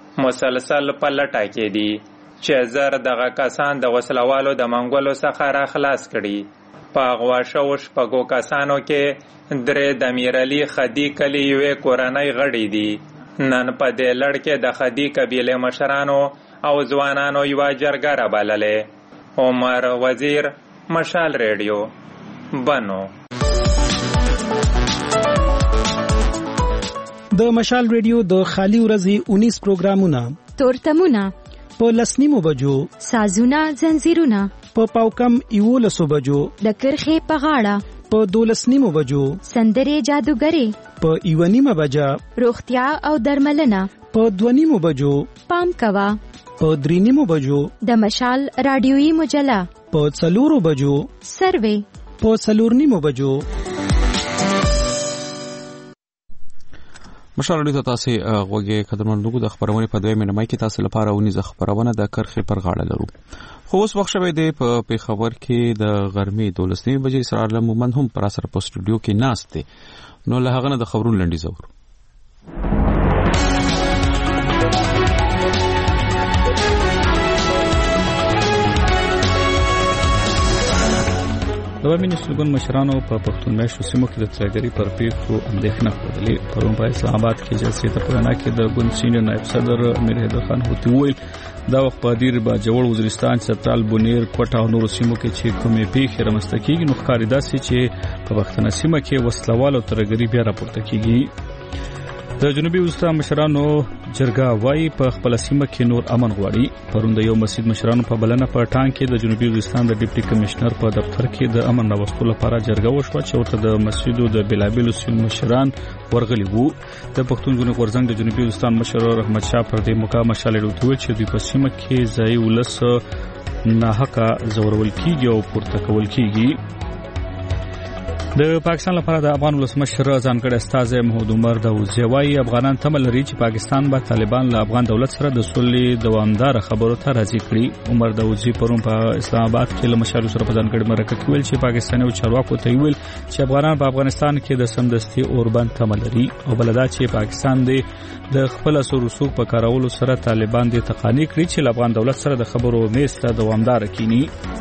مسلسل په لټه کې دي چې زر دغه کسان د وسلوالو د منګولو څخه را خلاص کړي. په اغوا شوو شپږو کسانو کې درې د میرعلي خدي کلي یوې کورنۍ غړي دي. نن په دې لړ کې د خدي قبیلې مشرانو او ځوانانو یوه جرګه رابللې. عمر وزیر، مشال ریډیو، بنو. د مشال ریډیو د خالی ورځې اونیس پروګرامونه تورتمونه په لسنیمو بجو، سازونه زنجیرونه په پاوکم یولسو بجو، د کرخې په غاړه په دولسنیمو بجو، سندرې جادوګرې په یونیمه بجا، روغتیا او درملنه په دونیمو بجو، پام کوا په درینیمو بجو، د مشال رادیویی مجله په څلورو بجو، سروې په څلور نیمو بجو. مشال اړیته تاسو غوږی قدرمنو د خبرونه په دویمه نیمه کې تاسو لپاره ونیزه خبرونه د کرخې پر غاړه لرو. خو اوس وخت شوه دی په پیښور کې د غرمې دولسنی بجې سره علم مومن هم پر اثر په سټوډیو کې ناست دي. نو له هغه نه د خبرونو لنډی زور. د ومنې سلګون مشرانو په پښتون میشتو سیمو کې د ترګری پر پیښو اندېښنه خوده. پرون په اسلام آباد کې جلسې ته پرانا کې د ګوند سینیور نائب صدر امیر حیدر خان هوتي ویل دا وخت په دیر با جوړ وزیرستان چترال بونیر کوټه او نور سیمو کې چې کومې پیښې رامنځته کیږي نو ښکاري داسې چې په پښتنه سیمه کې وسلوال او ترګری بیا راپورته کیږي. د جنوبي وزیرستان مشرانو جرګه وايي په خپل سیمه کې نور امن غواړي. پرون د یو مسجد مشرانو په بلنه په ټانګ کې د جنوبي وزیرستان د ډیپټي کمشنر په دفتر کې د امن راوستلو لپاره جرګه وشوه چې ورته د مسجدو د بلابلو سیمو مشران ورغلي وو. د پښتون ژغورنې غورځنګ د جنوبي وزیرستان مشر رحمت شاه پر دې مقام مشالې وروتوي چې د پسیمه کې ځای ولس نه حق زورول کیږي او پورته کول کیږي. د پاکستان لپاره د افغان ولسمشر ځانګړی استازی محمود عمر داوودزی وايي افغانان تمه لري چې پاکستان به طالبان له افغان دولت سره د سولې دوامدار خبرو ته راضي کړي. عمر داوودزی پرون په اسلام آباد کې له مشرانو سره په ځانګړي مرکه کې ویل چې پاکستاني او چارواکو ته ویل چې افغانان په افغانستان کې د سمدستي اوربند تمه لري او بلدا چې پاکستان دی د خپل سروسوک په کارولو سره طالبان دې تقانی کړي چې له افغان دولت سره د خبرو میز ته دوامدار کینی.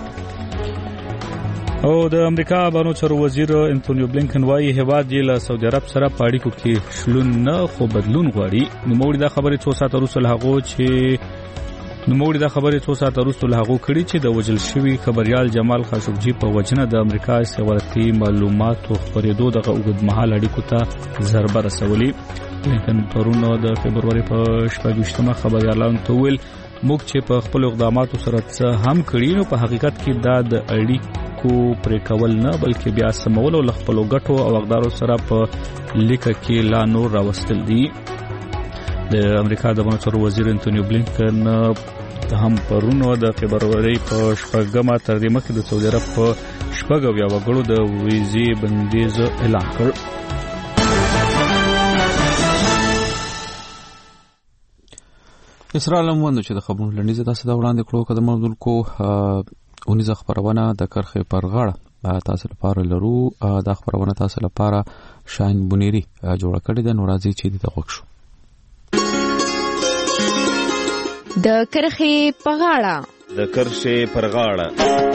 او د امریکا بانو چارو وزیر انټونیو بلینکن وايي هیواد یې له سعودي عرب سره په اړیکو کې شلون نه خو بدلون غواړي. نو موږ دا خبرې څو ساعت وروسته له هغه چې نو موږ دا خبرې څو ساعت وروسته له هغه کړي چې د وجل شوی خبريال جمال خاشقجي په وجنه د امریکا استخباراتي معلوماتو خبرېدو دغه اوږدمهاله اړیکو ته ضربه رسولې. بلینکن پرون د فبرवरी په شپږمه خبريالانو ته ویل موږ چې په خپل اقداماتو سره څه هم کړی نو په حقیقت کې دا د اړیکو کو پرې کول نه بلکې بیا سمول او خپل ګټو او اقدارو سره په لیکه کې لا نور راوستل دي. د امریکا د بانو چارو وزیر انټونیو بلینکن هم پرونو د فبرवरी په شپږمه تر دې مخکې د سعودي عرب په شپږو یا وګړو د ویزې بندیز اعلان کړ. اسرائیل هم وندو چې د خبرونو لنډیزه تاسو دا وړاندې کړو کده موضوع کو اونیزه خبرونه د کرخې پر غاړه تاسو لپاره لرو. دا خبرونه تاسو لپاره شاین بونيري جوړ کړی د نورازي چې د وښو د کرخې پر غاړه د کرخې پر غاړه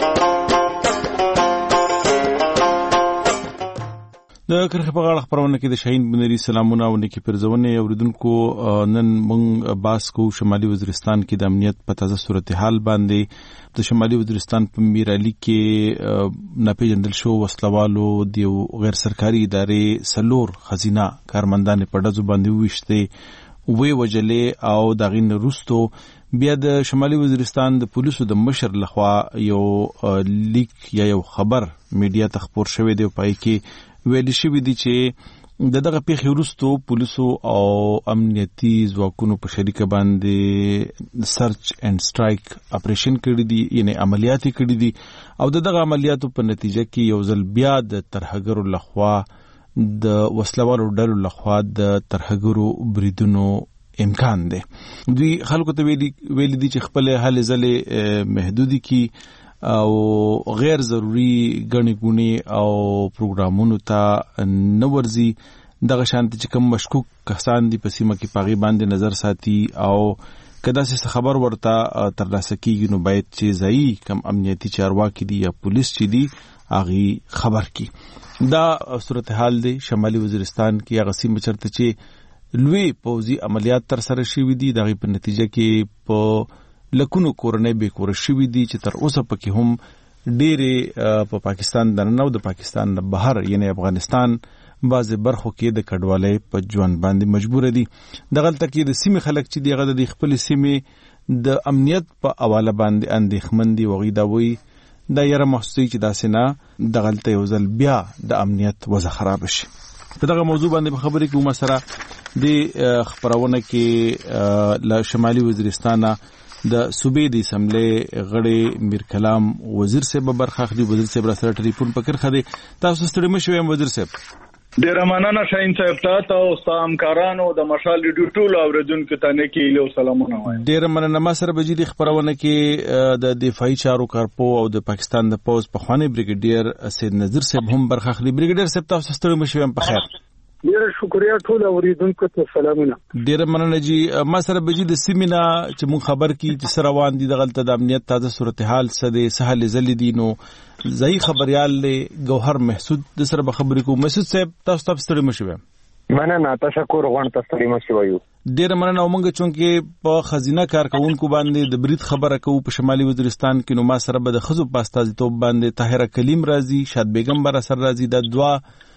د کرخې په غاړه خبرونه کې د شاهین بونيري سلامونه او نیکی پرځونه اوریدونکو نن مونږ باس کو شمالي وزیرستان کې د امنیت په تازه صورتحال باندې د شمالي وزیرستان په میرالي کې ناپېژندل شو وسلوالو د غیر سرکاري ادارې سلور خزینه کارمندان په ډزو باندې وښته وی وجلې او دغه نرستو بیا د شمالي وزیرستان د پولیسو د مشر لخوا یو لیک یا یو خبر میډیا ته خبر شوی دی پای کې ویل شوی دی چې د دغه پیښې وروسته پولیسو او امنیتي ځواکونو په شریکه باندې سرچ اینڈ سټرایک اپریشن کړی دی یعنی عملیات کړی دي او دغه عملیاتو په نتیجه کې یو ځل بیا د ترهګرو لخوا د وسلوالو ډلو لخوا د ترهګرو بریدونو امکان دی. دوی خلکو ته ویلي ویلي دي چې خپل هلې ځلې محدودي کی او غیر ضروری غنی ګونی او پروګرامونو ته نورځي. دغه شانت چې کوم مشکوک کسان دي په سیمه کې پاغي باندې نظر ساتي او کدا څه خبر ورته ترلاسه کیږي نو باید چې ځای کم امنیتي چارواکي دي یا پولیس چې دي اغي خبر کی. دا صورتحال دی شمالي وزیرستان کې هغه سیمه چرته چې لوی پوزي عملیات تر سره شوې دي دغه په نتیجه کې په لکونو کورنۍ به کور شوې دي چې تر اوسه پکې هم ډېرې په پاکستان دننه او د پاکستان نه بهر یعنی افغانستان بعضې برخو کې د کډوالۍ په ژوند باندې مجبور دي. دغلته کې د سیمې خلک چې دغه د خپل سیمې د امنیت په حواله باندې اندېښمن دي وغي دا وایي دا یره محسوسي چې داسې نه دغلته یو ځل بیا د امنیت وضع خراب شي. په دغه موضوع باندې خبرې کوم سره د خبرونه کې له شمالي وزیرستان د صوبې د اسمبلی غړي میر کلام وزیر صاحب برخه اخلي. وزیر صاحب را سره ټلیفون پکړ خدي. تاسو ستړي مشوي وزیر صاحب؟ ډیر مننه شاهین صاحب ته او سامکارانو د مشال ریډیو ټول اوریدونکو ته نه کې له سلامونه وایم. ډیر مننه. ما سره بجې د خبرونه کې د دفاعي چارو کارپو او د پاکستان د پوز په خواني بریګیډیر سید نذیر صاحب هم برخه اخلي. بریګیډیر صاحب تاسو ستړي مشوي په خیر. ډیر شکریا ټول اوریدونکو ته سلامونه. ډیر مننه جی. ما سره بجې د سیمینا چې مون خبر کی چې سره روان دي د غلطه د امنیت تازه صورتحال سده سهل زلیدي نو ځای خبريال له گوهر محسود د سره به خبرې کو. محسود صاحب تاسو تاسو ستړي مشوي؟ مننه تشکر غوڼ تاسو ستړي مشوي. ډیر مننه. ومنګ چونکې په خزینه کارکونکو باندې د برید خبره کوو په شمالي وزیرستان کې. نو ما سره به د خزو پاستازي توپ باندې طاهره کلیم راضي شاد بیگم بر اثر راضي د دوا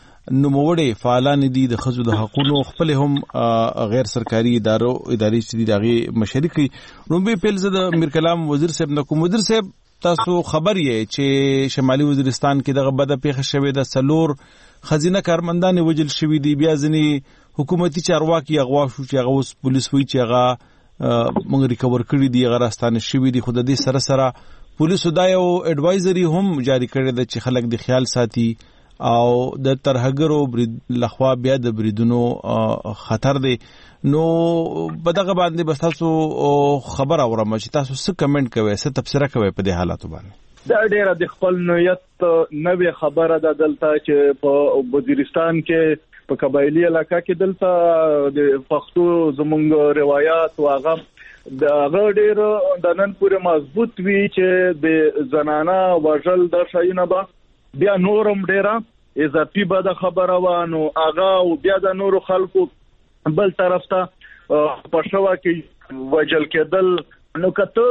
نوموړي فعالان دي د خزو د حقوقو خپل هم غیر سرکاري ادارو اداري چې دغه مشرکي. رومبي پیلزه د میر کلام وزیر صاحب نو کوم وزیر صاحب تاسو خبر یې چې شمالي وزیرستان کې دغه بده پیښه شوې د سلور خزینه کارمندان وجل شوې دي. بیا ځنی حکومتي چارواکي اغوا شو چې هغه اوس پولیس وایي چې هغه موږ ریکور کړی دي هغه راستانه شوې دي. خو د دې سره سره پولیسو دا یو اډوایزري هم جاری کړی دی چې خلک د خیال ساتي او د ترهګرو برید لخوا بیا د بریدونو خطر دی. نو په دغه باندې بس تاسو خبر اورم چې تاسو څه کمنټ کوئ څه تبصره کوئ په دې حالاتو باندې؟ دا ډیره د خپل نویت نوې خبره ده دلته چې په وزیرستان کې په قبایلی علاقہ کې دلته د پښتو زمونږ روایت او هغه د هغه ډیر د نن پورې مضبوط وی چې د زنانه وژل د شاینه به بیا نورم ډیره اضافي به د خبره وانه هغه او بیا د نورو خلکو بل طرف ته پښوا کې وجل کېدل. نو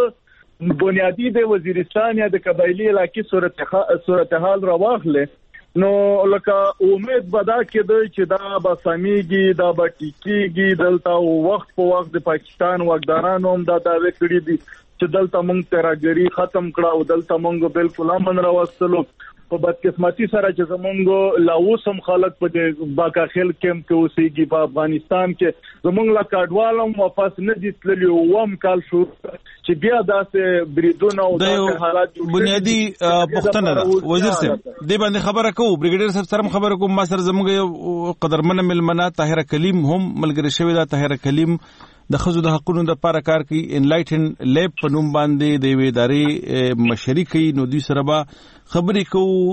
کته بنیادی د وزیرستان یا د قبایلی علاقې صورتحال راواخله نو لکه امید بدا کېده چې دا به سميږي دا به ټیکيږي. دلته وخت په وخت د پاکستان وګدارانو هم دا داوی کړی دي چې دلته مونږ ترګری ختم کړه او دلته مونږ بالکل امن راوستلو. په بدقسمتي سره چې زمونږ لاوسم خلک په باکا خیل کېمپ کې اوسېږي په افغانستان کې زمونږ لا کډوالم واپس نه دي تللی ووم کال شو چې بیا داسې بریدونه او داسې حالات بنیادی پښتنه ده. وزیر صاحب دې باندې خبره کوو بریګیډیر صاحب سره خبره کوم. ما سره زموږ قدرمن ملمنه طاهره کلیم هم ملګری شوی دا. طاهره کلیم د خزو د حقوقو د لپاره کار کوي. انلایټن لیب په نوم باندې د وی ادارې مشري کوي. نو دوی سره به خبرې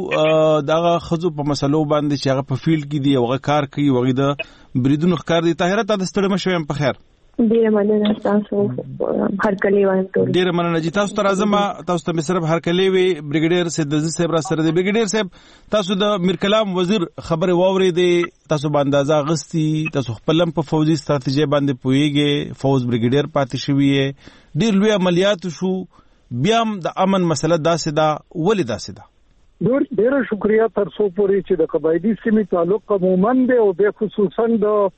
کوو دغه خزو په مسلو باندې چې هغه په فیلډ کې دی او هغه کار کوي او هغه د بریدونو ښکار دي. طاهره تاسو ستړي مشوي په خیر؟ ډیر مننه تاسو هر کلی وایم ټول. ډیر مننه جی. تاسو تر اعظم تاسو ته صرف هر کلی وی بریګیډیر سید عزیز صاحب را سره دی. بریګیډیر صاحب تاسو د میر کلام وزیر خبره واوري دی تاسو باندې اندازه غستی تاسو خپلم په فوجي ستراتیژي باندې پويږي. فوز بریګیډیر پاتې شوی ډیر لوی عملیات شو بیا د امن مسله داسې دا ولې داسې دا؟ ډیر ډیر شکریا تر څو پورې چې د قبایلی سیمې تعلق عموما دی او به خصوصا د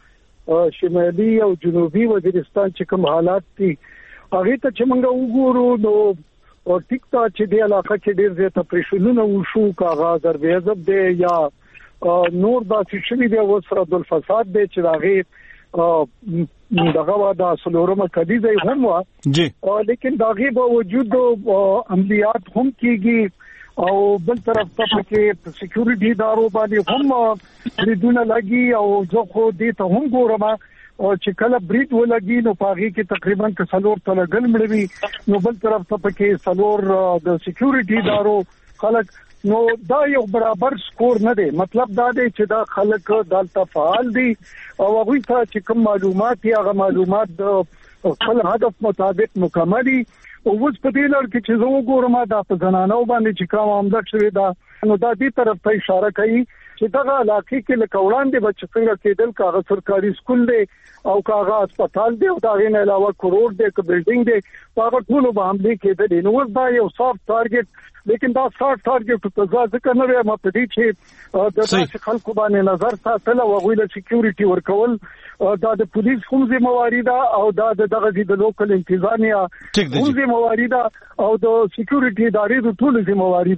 شمالي او جنوبي وزیرستان چې کوم حالات دي هغه ته چې موږ وګورو نو او ټیک تا چې د علاقې کې ډیر زیات پریشنونه وشو کاغذ دروازه دی یا نور د شوی دی او سره د فساد دی چې هغه دغه واده سلورمه کدي دی هم وا جی لیکن دغه باوجود عملیات هم کیږي او بل طرف ته کې سکیورټي ادارو باندې هم بریدونه لګي او زه خو دې ته هم ګورم او چې کله برید ولګي نو پاغي کې تقریبا څلور تل ګل مړوي نو بل طرف ته کې څلور د سکیورټي ادارو خلک نو دا یو برابر سکور نه دی. مطلب دا دی چې دا خلک دلته فعال دي او هغه ته چې کوم معلومات یا هغه معلومات خپل هدف مطابق مکمل دي. او اوس په دې لړ کې چې زه وګورم دا په زنانو باندې چې کوم عمله شوی دا نو دا دې طرف ته اشاره کوي چې دغه علاقې کې لکه وړاندې بچ څنګه کېدل کاغه سرکاري سکول دی او کاغه هسپتال دی او دا غي نه علاوه کروڑ دی ک بلډینګ دی هغه ټول به حمله کېدل نو دا یو سافت ټارګټ لیکن دا سافت ټارګټ ته ځکه نه وي ما په دې چې د تاسو خلکو باندې نظر ساتل او غوښله سکیورټي ورکول دا د پولیس هم ذمہواری ده او دا دغه د لوکل انتظامیه هم ذمہواری ده او د سکیورټي ادارې د ټول ذمہواری ده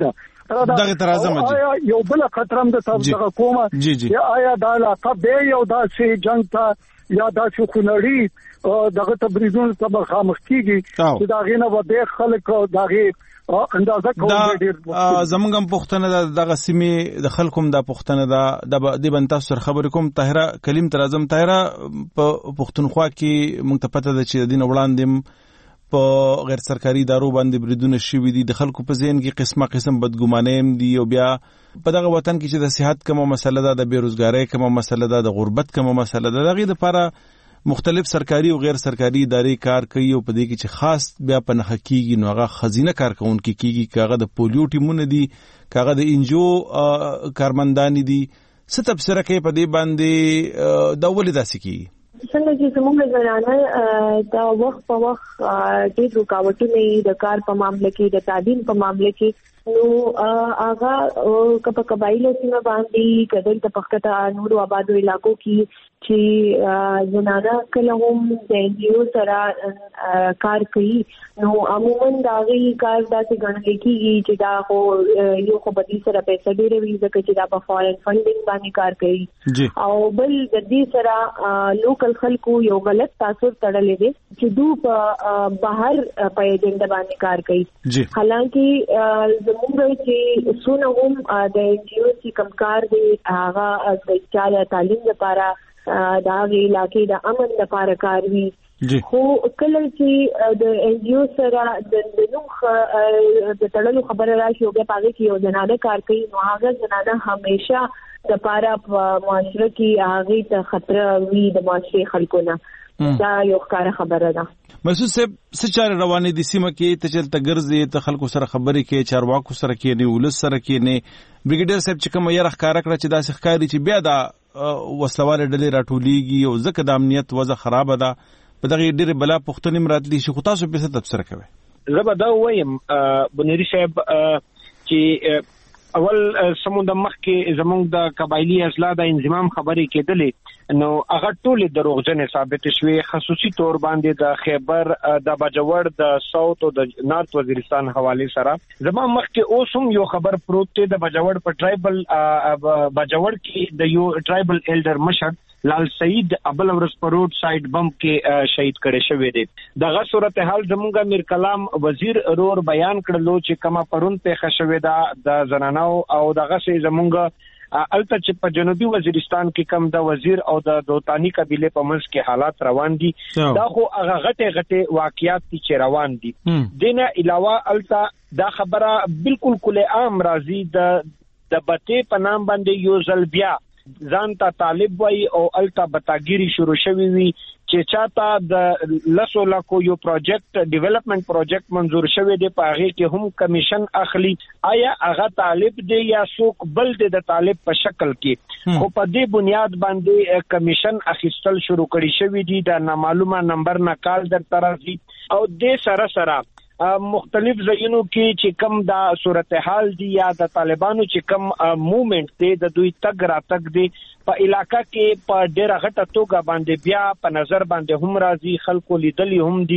دغه تر اعظم آیا یو بل خطر هم د تاسو کومه آیا دا علاقه به یو داسې جنگ ته یا داسې خونړی دغه تبریزون ته مخامخ کیږي چې دا غینه و به خلک دغه اندازه کوي ډیر زمونږ هم پښتنه دغه سیمه د خلکوم د پښتنه د د بنتا سر خبر کوم طاهره کلیم تر اعظم طاهره په پښتونخوا کې مونږ ته پته ده چې دین وړاندې په غیر سرکاري ادارو باندې بریدونه شوي دي د خلکو په ذهن کې قسمه قسم بدګمانۍ هم دي او بیا په دغه وطن کې چې د صحت کومه مسله ده د بیروزګارۍ کومه مسله ده د غربت کومه مسله ده دغه لپاره مختلف سرکاري او غیر سرکاري ادارې کار کوي او په دې کې چې خاص بیا په نخ کېږي نو هغه خزینه کارکونکو کېږي کاغه د پولیو ټیمونه دي کاغه د انجو کارمندان دي څه تفسیر کوي په دې باندې دا ولې داسې کېږي څنګه چې زموږ زنانه دا وخت په وخت ډېر رکاوټونه د کار په معاملې کې د تعلیم په معاملې کې نو هغه کپا قبایل سیمه باندې کدل ته پخته نورو آبادو علاقو کې چې زنانه کله هم د ان جی او سره کار کوي نو عموما دا غي کار داسې ګڼل کېږي چې دا خو یو خو بدی سره پیسې ډېرې وي ځکه چې دا په فارن فندینګ باندې کار کوي او بل د دې سره لوکل خلکو یو غلط تاثر تړلې دي چې دوی په بهر په ایجنډا باندې کار کوي حالانکه زموږ چې سونه هم د ان جی او چې کمکار دي هغه د چاله تعلیم لپاره دا غي علاقې د امن لپاره کار وی خو کله چې د ان جی او سره د نوخ د تړلو خبره راشي او بیا پاره کې یو جناده کار کوي نو هغه جناده همیشه د لپاره په معاشره کې هغه ته خطر وی د معاشري خلکو نه دا یو ښکاره خبره ده مسعود صاحب څه چاره روانې دي سیمه کې ته چلته ګرځي ته خلکو سره خبرې کې چارواکو سره کې نه ولس سره کې نه بریګیډر صاحب چې کوم یې راخاره کړ چې دا ښکاری چې بیا دا وسلواله ډلې راټولېږي او ځکه د امنیت وضع خراب ده په دغه ډېر بلا پښتنې مراتلی شي خو تاسو په څه تفسیر کوي زه به دا وایم بنيري صاحب چې اول سمون د مخ کې زمونږ د قبایلی اصلاح د انضمام خبرې کېدلې نو هغه ټول دروغجن ثابت شوي خصوصي تور باندې د خیبر د بجوړ د ساوث او د نارث وزیرستان حواله سره زموږ مخ کې اوس هم یو خبر پروت دی د بجوړ په ټرایبل بجوړ کې د یو ټرایبل ایلډر مشر لال سعید ابل ورس په روډ سایډ بم کې شهید کړي شوی دی دغه صورتحال زموږ امیر کلام وزیر رور بیان کړلو چې کما پرون په خښوي دا د زنانو او دغه سي زموږ الته چې په جنوبي وزیرستان کې کم د وزیر او د دوتانی قبيله په منځ کې حالات روان دي دا خو هغه غټه غټه واقعیات چې روان دي دینه علاوه الته دا خبره بالکل کله عام راځي د د بته په نام باندې یو ځل بیا ځان ته طالب وای او الته بتاګيري شروع شوی وي چې چاته د لسو لکو یو پروجیکټ ډیولپمنٹ پروجیکټ منظور شوی دی په هغه کې هم کمیشن اخلي آیا هغه طالب دی یا څوک بل دی د طالب په شکل کې خو په دې بنیاد باندې کمیشن اخیستل شروع کړي شوی دی د نامعلومه نمبر نه کال در طرفي او د سره سره مختلف ځایونو کې چې کم دا صورتحال دي یا د طالبانو چې کم موومېنټ دی د دوی تګ را تګ دی په علاقہ کې په ډېر غټه توګه باندې بیا په نظر باندې هم راځي خلکو لیدلی هم دي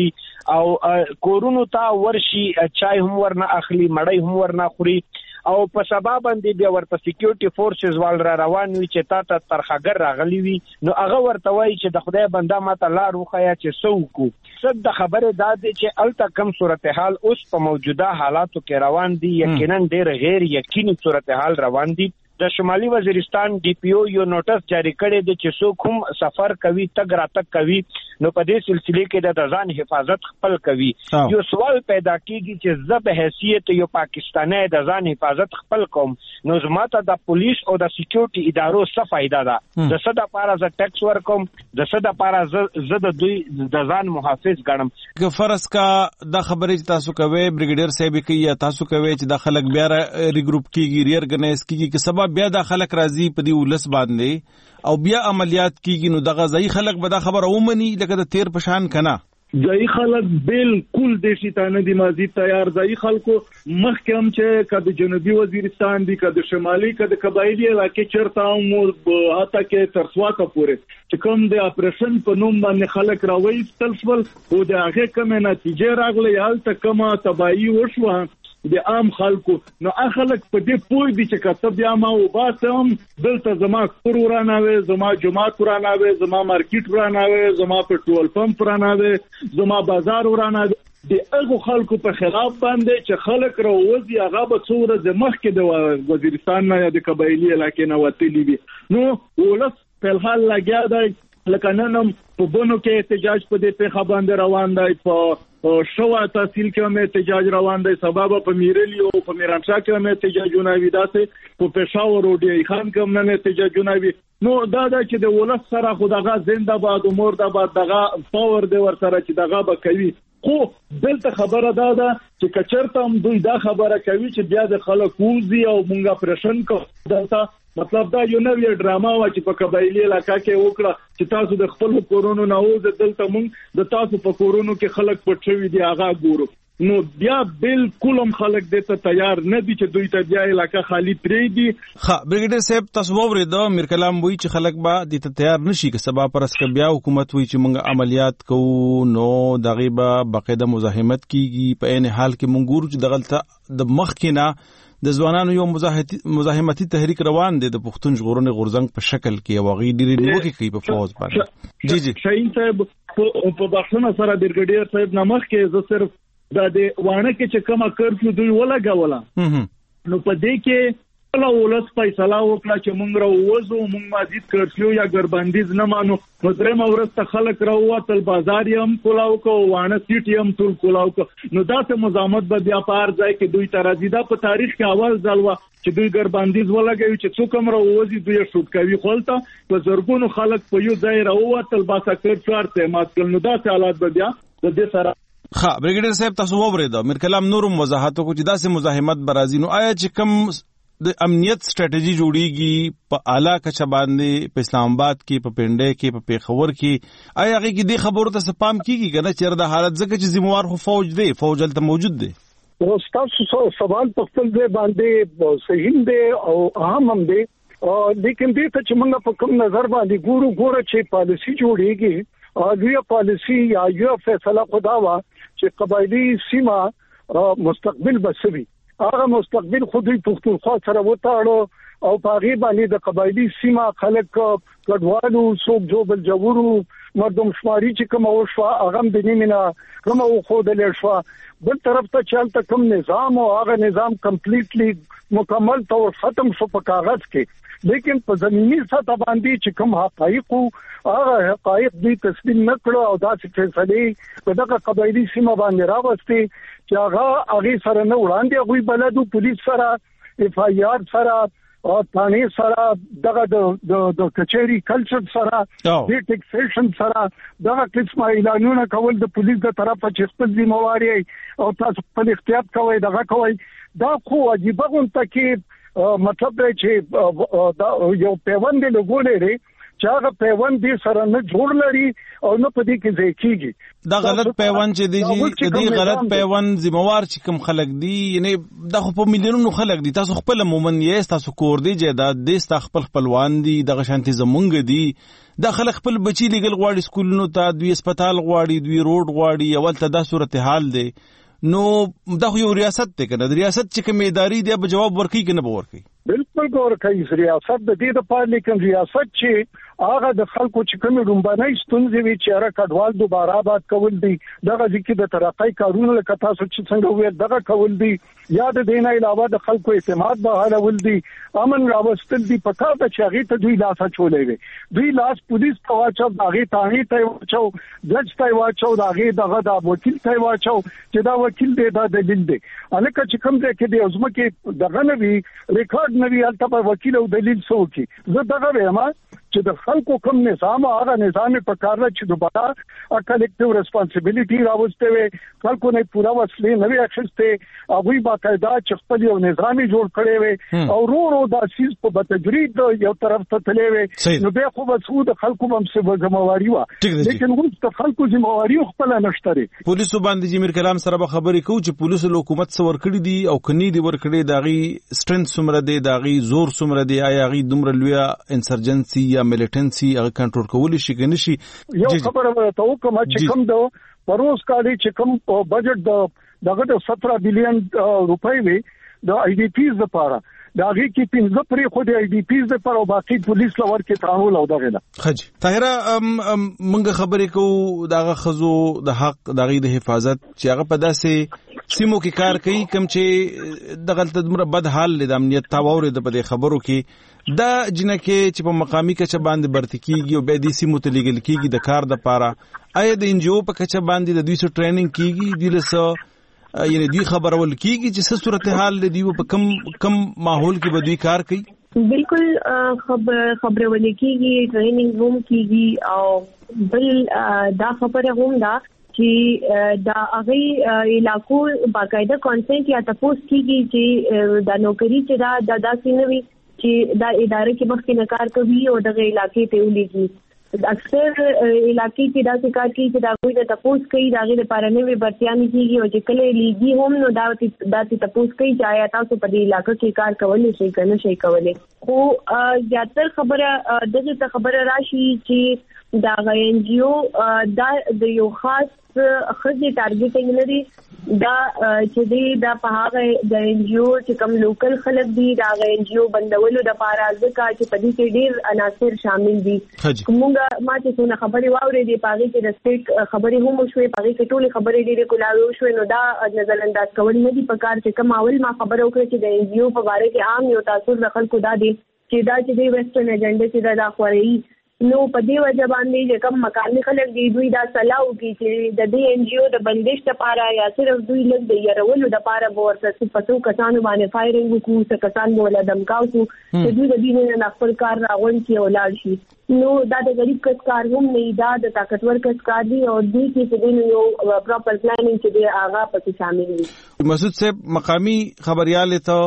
او کورونو ته ورشي چای هم ورنه اخلي مړی هم ورنه خوري او په سبب باندې بیا ورته سکیورټي فورسز وال را روان وي چې تا ته ترخګر راغلي وي نو هغه ورته وایي چې د خدای بنده ماته لار وخیا چې سوکو صد د خبره دا دی چې الته کم صورتحال اوس په موجوده حالاتو کې روان دي یقینا ډېر غیر یقیني صورتحال روان دي د شمالي وزیرستان ډي پی او یو نوټس جاری کړی دی چې څوک هم سفر کوي تګ راتګ کوي نو په دې سلسله کې د ځان حفاظت خپل کوي یو سوال پیدا کیږي چې زه به حیثیت یو پاکستاني د ځان حفاظت خپل کوم نو زماته د پولیس او د سکیورټي ادارو څه فائدہ ده د څه د پاره ز ټیکس ورکوم د څه د پاره ز د دوی د ځان محافظ ګڼم که فرض کا د خبرې تاسو کوي بریګیډر صاحب کوي یا تاسو کوي چې د خلک بیا ریګروپ کیږي ری ارګنایز کیږي که سبب بیا د خلک راځي په دې ولس باندې او بیا عملیات کیږي نو دغه ځای خلک به دا خبره ومني لکه د تیر پشان کنه ځای خلک بالکل د شیطانه دی مازی تیار ځای خلکو مخکې هم چې کده جنوبي وزیرستان دی کده شمالي کده قبایلی علاقې چرته مو هاته کې ترسواته پورې چې کوم د اپریشن په نوم باندې خلک راوي تلفل او د هغه کومه نتیجه راغله هلته کومه تباہي وشوه د عام خلکو نو اخلک په دې پوي دي چې کته بیا ما او باسم دلته زما کور وراناوي زما جماعت وراناوي زما مارکیټ وراناوي زما پټرول پمپ وراناوي زما بازار وراناوي د هغه خلکو په خلاف باندې چې خلک راوځي هغه به څوره د مخکې د وزیرستان نه د قبایلی علاقې نه وتلی دي نو ولس په حال لګیا دی لکه نن په بونو کې احتجاج په دې په خبرند روان دی په شوا تحصیل کې هم احتجاج روان دی سبب په میرلی او په میرانشاه کې هم احتجاجونه وي داسې په پېښور او ډی خان کې هم نه احتجاجونه وي نو دا دا چې د ولس سره خدغه زنده‌باد او مرده‌باد دغه پاور دی ور سره چې دغه به کوي خو دلته خبره دا ده چې کچرته هم دوی دا خبره کوي چې بیا د خلک وزي او مونږه پرشن کو دلته مطلب دا یو نوې ډراما و چې په قبایلی علاقې کې وکړه چې تاسو د خپل کورونو نه اوز دلته مونږ د تاسو په کورونو کې خلک پټوي دي هغه ګورو نو بیا بالکل هم خلک دې ته تیار نه دي چې دوی ته بیا علاقې خالی پرې دي ها برګډر صاحب تاسو وورید میر کلام وایي چې خلک به دې ته تیار نشي که سبا پرس ک بیا حکومت وایي چې مونږ عملیات کوو نو دغه به باقاعده مزاحمت کیږي په عین حال کې مونږ ګورو چې دغلطه د مخ کې نه د ځوانانو یو مزاحمتي تحریک روان دي د پښتون ژغورنې غورځنګ په شکل کې او غي ډېری نیوکه کوي په فوز باندې جی جی شاهین صاحب په بخښنه سره برګډیر صاحب نمخ کې زه صرف د دې وانه کې چې کومه کرفیو دوی ولګوله نو په دې کې له ولس فیصله وکړه چې مونږ راوځو مونږ مازید کرفیو یا ګربندیز نه مانو نو درې مورسته خلک راووتل بازار یې هم کولاو کو وانه سیټ یې هم ټول کولاو کو نو دا ته مزاحمت به بیا په هر ځای کې دوی ترازی دا په تاریخ کې اول ځل و چې دوی ګربندیز ولګوي چې څوک هم راوځي دوی شوټ کوي خپلته په زرګونو خلک په یو ځای راووتل باسا کرفار ته مات کړ نو دا حالات به بیا د دې سره ها برګډر صاحب تاسو وورید میر کلام نورم وضاحت کو چې داسې مزاحمت برازي نو آیا چې کم د امنیت سټریټجی جوړیږي په اعلی کچه باندې په اسلام آباد کې په پنډه کې په پیښور کې آیا هغه کې د خبرو ته سپام کیږي کنه چې د حالت ځکه چې ذمہوار خو فوج دی فوج هلته موجود دی تاسو سوال په خپل ځای باندې صحیح دی او اهم هم دی لیکن دې ته چې موږ په کوم نظر باندې ګورو ګوره چې پالیسی جوړیږي او یو پالیسی یا یو فیصله خدا وا چې قبایلی سیمه مستقبل بسوي هغه مستقبل خودی پښتونخوا سره وتاړو او پاغي باندې د قبایلی سیمه خلک کډوالو سوق جوبل جوړو مردم شماري چې کوم او شو هغه د نیمه کوم او خو د لړ شو بل طرف ته چلته کوم نظام او هغه نظام کمپلیټلی مکمل تور ختم شو په کاغذ کې لیکن په زمینی سطح باندې چې کوم حقایق هغه حقایق دې تسلیم نکړو او دا چې فیصله په دغه قبایلی سیمه باندې راوستي چې هغه هغه سره نه وړاندې غوي بلدو پولیس سره اف آی آر سره او ثاني سره دغه د د کچېری کلچر سره د ټیکسیشن سره دغه قسمه اعلانونه کول د پولیس د طرفه چې خپل ذمہواری او تاسو په احتیاط کوئ دغه کوئ دا خو عجیب غونټه کې مطلب دی چې دا یو پیوند لګولې لري چې هغه پیوند دې سره نه جوړ لري او نه پدې کې ځای کیږي دا غلط پیوند چې دی چې دې غلط پیوند ذمہوار چې کوم خلک دي یعنی دا خو په میلیونونو خلک دي تاسو خپل مومن یې تاسو کور دی جیداد دې تاسو خپل خپلوان دي دغه شانتي زمونږ دي دا خلک خپل بچی لګل غواړي سکولونو ته دوی هسپتال غواړي دوی روډ غواړي اول ته دا صورتحال دی نو دا خو یو ریاست دی کنه د ریاست چې کوم اداري دی به جواب ورکړي کنه به ورکړي بالکل ورکړي ریاست د دې د پاره لیکن ریاست چې هغه د خلکو چې کوم رومبانای ستونزې وی چې را کډوال دوباره آباد کول دي دغه ځکه د ترقۍ کارونه لکه تاسو چې څنګه ویل دغه کول دي یا د دینه علاوه د خلکو اعتماد بحالول دي امن راوستل دي په کار ته چې هغه ته دوی لاس اچولې وي دوی لاس پولیس ته واچو هغه ټاڼي ته واچو جج ته واچو هغه دغه د وکیل ته واچو چې دا وکیل دی دا دلیل دی الکه چې کوم ځای کې د ازمکه دغه نوي ریکارډ نوي البته وکیل او دلیل سوکي زه دغه وایم چې د خلکو کوم نظام هغه نظام په کار لا چې دوباره ا کلیکټیو ریسپانسیبিলিټي راوستي وي خلکو نه پورا وسلې نوې اخیسته او وی باقاعده چې خپل یو نظامي جوړ کړي وي او رو رو دا سیس په بتدریج یو طرف ته تللی وي نو به خو بسو د خلکو هم څه ذمہواری و لیکن اوس د خلکو ذمہواری خپل نشته لري پولیسو باندې چې میر کلام سره به خبرې کوي چې پولیسو حکومت څور کړی دي او کني دي ور کړی داغي سټرنث سمره دي داغي زور سمره دي آیا غي دومره لوی انسرجنسي یا ملیټنسي هغه کنټرول کولی شي کني شي یو خبره ته کوم چې کوم دو پروس کالي چې کوم بجټ د دغه سत्रह بلین روپۍ وي د آی ډي پیز لپاره دا غي کې پنځه پرې خو د آی ډي پیز لپاره او باقي پولیس لور کې تعامل او دغه نه خج طاهره موږ خبرې کوو دغه خزو د حق دغه د حفاظت چې هغه په داسې سیمو کې کار کوي کوم چې دغه تدمر بد حال د امنیت تاوور د په خبرو کې دا جنکه چې په مقامی کچه باندې برتی کیږي او به د سیمو ته لګل کیږي د کار د پاره آیا د انجو په کچه باندې د دوی سره ټریننګ کیږي د لسه یعنی دوی خبرول کیږي چې څه صورتحال دی په کم کم ماحول کې به دوی کار کوي بالکل خبر خبرول کیږي ټریننګ روم کیږي او بل دا خبره هم دا چې دا هغه علاقو باقاعده کانسنټ یا تاسو کیږي چې دا نوکری چې دا د داسې نوي چې دا ادارې کې مخکې نه کار کوي او دغه علاقې ته ولېږي اکثر علاقې کې دا څه کار کوي چې دا کوئی د تاسو کوي داغه لپاره نه وي برتياني کیږي او چې کله لیږي هم نو دا د تاسو کوي چې آیا تاسو په دې علاقې کې کار کولای شئ کنه شئ کولای خو زیاتره خبره دغه خبره راشي چې دا ان جی او دا د یو خاص خځې ټارګټینګ لري دا چې دی دا په هغه د ان جی او چې کوم لوکل خلک دي دا ان جی او بندولو د پاره ځکه چې په دې کې ډېر عناصر شامل دي کومه ما چې څونه خبري واورې دي پاره کې د سټیټ خبري هم شوې پاره کې ټولې خبرې ډېرې کولاوي شوې نو دا نظر انداز کول نه دي په کار چې کوم اول ما خبرو کړې چې د ان جی او په اړه کې عام یو تاسو د خلکو دا دي چې دا چې د ویسټرن ایجنډا چې دا خوري نو په دې وجه باندې چې کوم مقامي خلک دي دوی دا سلاو کی چې د دې ان جی او د بندش لپاره یا صرف دوی لږ د يرولو لپاره ورته څه پتو کسانو باندې فایرینګ وکړو څه کسان مولا دمکاو چې دوی د دې نه خپل کار راغون کی اولاد شي نو دا د غریب کس کار هم نه دا د طاقتور کس کار دی او دوی کې د یو پراپر پلانینګ چې دی هغه پکې شامل دي مسعود صاحب مقامی خبريال ته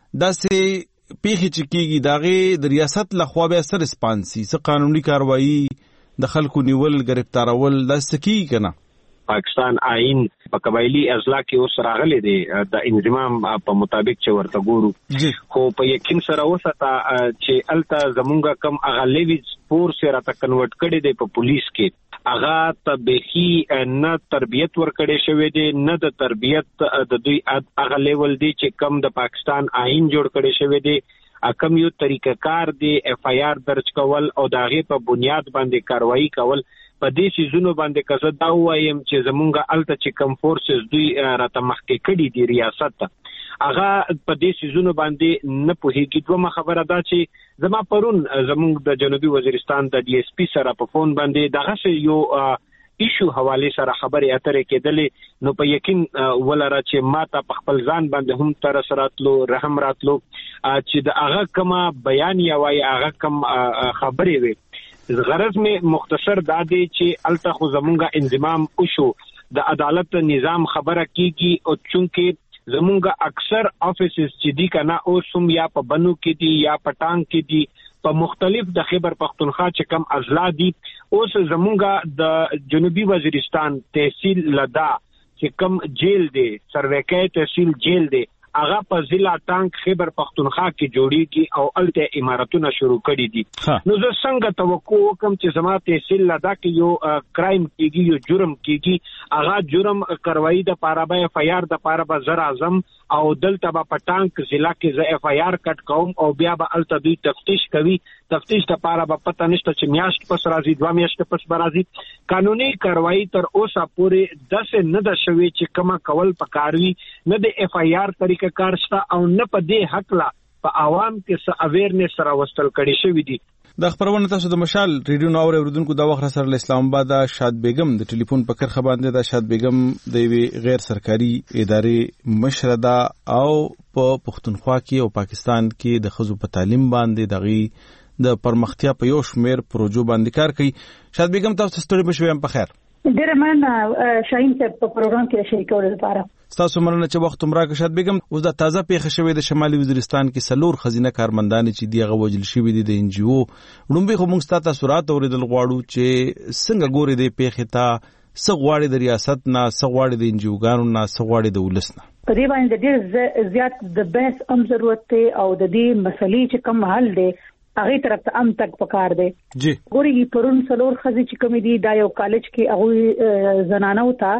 داسې پیخي چکیږي داغه د ریاست لخوا به اثر رسپانسي څه قانوني کاروایی د خلکو نیول گرفتارول د سکی کنه پاکستان آئین په قبایلی اضلاع کې اوس راغلي دي د انضمام په مطابق چې ورته ګورو خو په یقین سره وسته چې الته زمونږه کم اغلوي پور سره تا کنورټ کړي دي په پولیس کې اغا تبخي نه تربيت ور کړي شوی دي نه د تربيت د دوی اغه لیول دي چې کم د پاکستان آئین جوړ کړي شوی دي اکم یو طریقه کار دی اف آی آر درج کول او داغه په بنیاد باندې کاروایی کول په دې سيزونو باندې کزه دا وایم چې زمونږه الته چې کم فورسز دوی راته مخکې کړي دي ریاست ته اغه په دې سيزونو باندې نه پوهیږي دوه خبره دا چې زما پرون زمونږ د جنوبي وزیرستان د ډي اس پی سره په فون باندې دغه یو ایشو حواله سره خبرې اترې کېدلې نو په یقین ولره چې ماته په خپل ځان باندې هم تر سراتلو رحم راتلو چې د هغه کما بیان یا وای هغه کم خبرې وي غرض می مختصر دا دی چې الته خو زمونږه انضمام وشو د عدالت نظام خبره کیږي او چونکه زمونږه اکثر افیسز چې دی کنه او سم یا په بنو کې دي یا په ټانګ کې دي په مختلف د خیبر پختونخوا چې کم اضلاع دي اوس زمونږه د جنوبي وزیرستان تحصیل لدا چې کم جیل دی سروکې تحصیل جیل دی هغه په ضلع ټانک خیبر پختونخوا کې جوړیږي او الته اماراتونه شروع کړي دي نو زه څنګه توقع وکم چې زما تحصیل لدا کې یو کرایم کیږي یو جرم کیږي هغه جرم کاروایی د پاره اف آی آر د پاره به زر اعظم او دلته په ټانک ضلع کې ز اف آی آر کټ کوم او بیا به الته دوی تفتیش کوي تفتیش د پاره به پته نشته چې میاشت پس راځي دوه میاشت پس راځي قانوني کاروایی تر اوسه پورې داسې نه ده شوی چې کما کول پکاروي نه د اف آی آر طریقه کار شته او نه په دې حق لا په عوام کې څه اویرنس سره وستل کړي شوی دي د خبرونه تاسو د مشال ریډیو نو اوریدونکو د وخت سره اسلام آباد د شاد بیگم د ټلیفون په کرخه باندې د شاد بیگم د وی غیر سرکاري ادارې مشردا او په پښتونخوا کې او پاکستان کې د خزو په تعلیم باندې دغه د پرمختیا په یو شمیر پروژو باندې کار کوي شاد بیگم تاسو ستړي بشوي په خیر ډیر مننه شاهین صاحب په پروګرام کې شریک کولو لپاره تاسو مننه چې وخت مراکه شاد بیگم اوس د تازه پیښه شوې د شمالي وزیرستان کې سلور خزینه کارمندان چې دیغه وجل شوې دي د ان جی او لومبي خو موږ ستاسو سورات اوریدل غواړو چې څنګه ګوري د پیښه ته سغواړي د ریاست نه سغواړي د ان جی او ګانو نه سغواړي د ولس نه په دې باندې ډیر زیات د بحث هم ضرورت دی او د دې مسلې چې کوم حل دی هغه طرف ته ام تک پکار دی جی ګوري پرون سلور خزي چې کوم دي دا یو کالج کې هغه زنانه وتا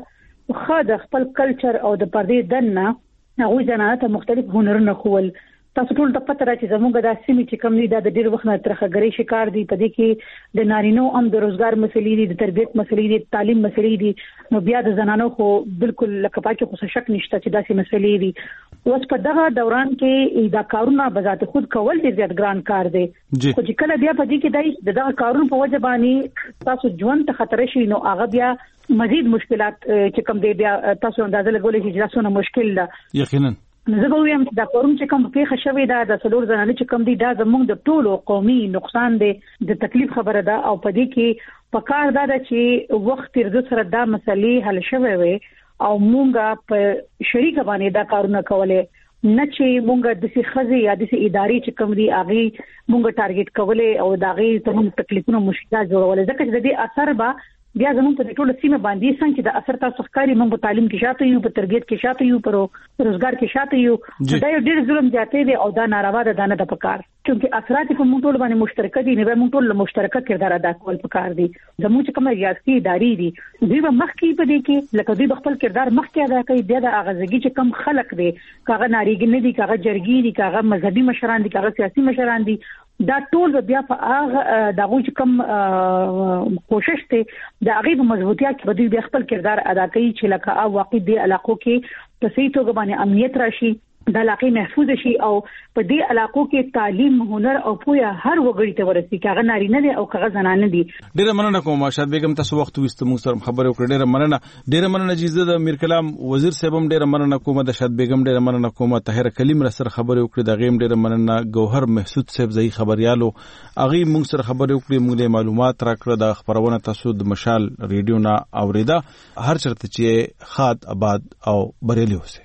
خو د خپل کلچر او د پردې دنه هغه زنانه ته مختلف هنرونه خول. تاسو ټول د پته راځي زموږ د سیمې چې کم دي د ډېر وخت نه ترخګری شکار دي. په دې کې د نارینو هم د روزګار مسلې دي، د تربیت مسلې دي، تعلیم مسلې دي. نو بیا د زنانو خو بالکل لکه پاکه خو شک نشته چې داسې مسلې دي. اوس په دغه دوران کې دا کارونه بذات خود کول ډېر زیات ګران کار دی. خو چې کله بیا په دې کې دای دغه کارونه په وجه باندې تاسو ژوند ته خطر شي نو هغه بیا مزید مشکلات چې کم دی بیا تاسو اندازه لګولې چې دا څونه مشکل ده. یقینا زه به وایم چې دا کوم چې کوم په خښوي دا د څلور زنانه چې کوم دي دا زموږ د ټولو قومي نقصان دی، د تکلیف خبره ده. او په دې کې پکار دا ده چې وخت تر څو سره دا مسلې حل شوي وي او مونږه په شریک باندې دا کارونه کولای نه چې مونږه د سي خزي یا د سي ادارې چې کوم دي اغي مونږه ټارګټ کولای او دا غي ته هم تکلیفونه مشکلات جوړول. ځکه چې د دې اثر به بیا زموږ په ټولو سیمه باندې څنګه د اثر تاسو ښکاری موږ په تعلیم کې شاته یو، په تربیت کې شاته یو، په روزګار کې شاته یو. دا یو ډېر ظلم جاته دی او دا ناروا ده، نه د پکار چې اثرات په موږ ټول باندې مشترک دي. نه موږ ټول مشترک کردار ادا کول پکار دي. زموږ چې کوم ریاستي ادارې دي دوی به مخکې په دې کې لکه دوی خپل کردار مخکې ادا کوي. بیا د اغازګي چې کم خلک دي کاغه ناریګ نه دي، کاغه جرګي دي، کاغه مذهبي مشران دي، کاغه سیاسي مشران دي، دا ټول بیا په هغه دغه چې کوم کوشش ته د هغه په مضبوطیا کې بدوی بیا خپل کردار ادا کوي چې لکه او واقع دی علاقو کې په صحیح توګه باندې امنیت راشي، د علاقې محفوظ شي او په دې علاقو کې تعلیم، هنر او پوهه هر وګړي ته ورسي، کاغه نارینه دي او کاغه زنانه دي. ډیره مننه کوم شاد بیگم، تاسو وخت وست موږ سره خبرې وکړې. ډیره مننه ډیره مننه چې د امیر کلام وزیر صاحب هم ډیره مننه کوم، د شاد بیگم ډیره مننه کوم، طاهر کلیم را سره خبرې وکړې، د غیم ډیره مننه گوهر محسود صاحب زئی خبريالو اغي موږ سره خبرې وکړې، موږ معلومات راکړه. د خبرونه تاسو د مشال ریډیو نه اوریدا. هر چرته چې خاد آباد او بریلی اوسه.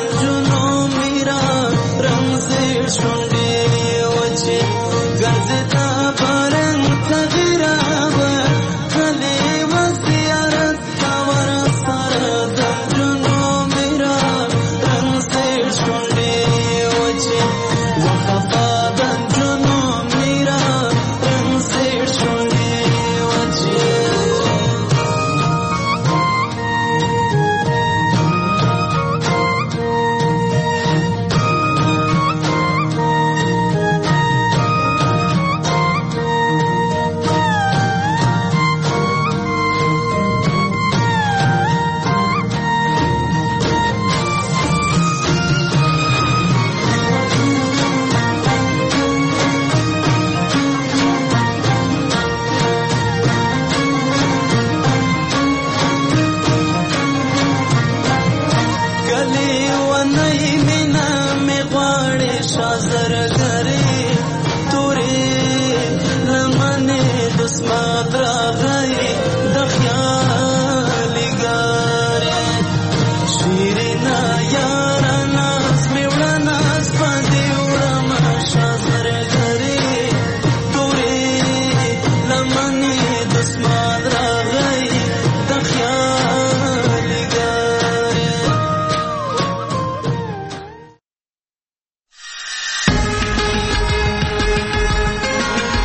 Cause it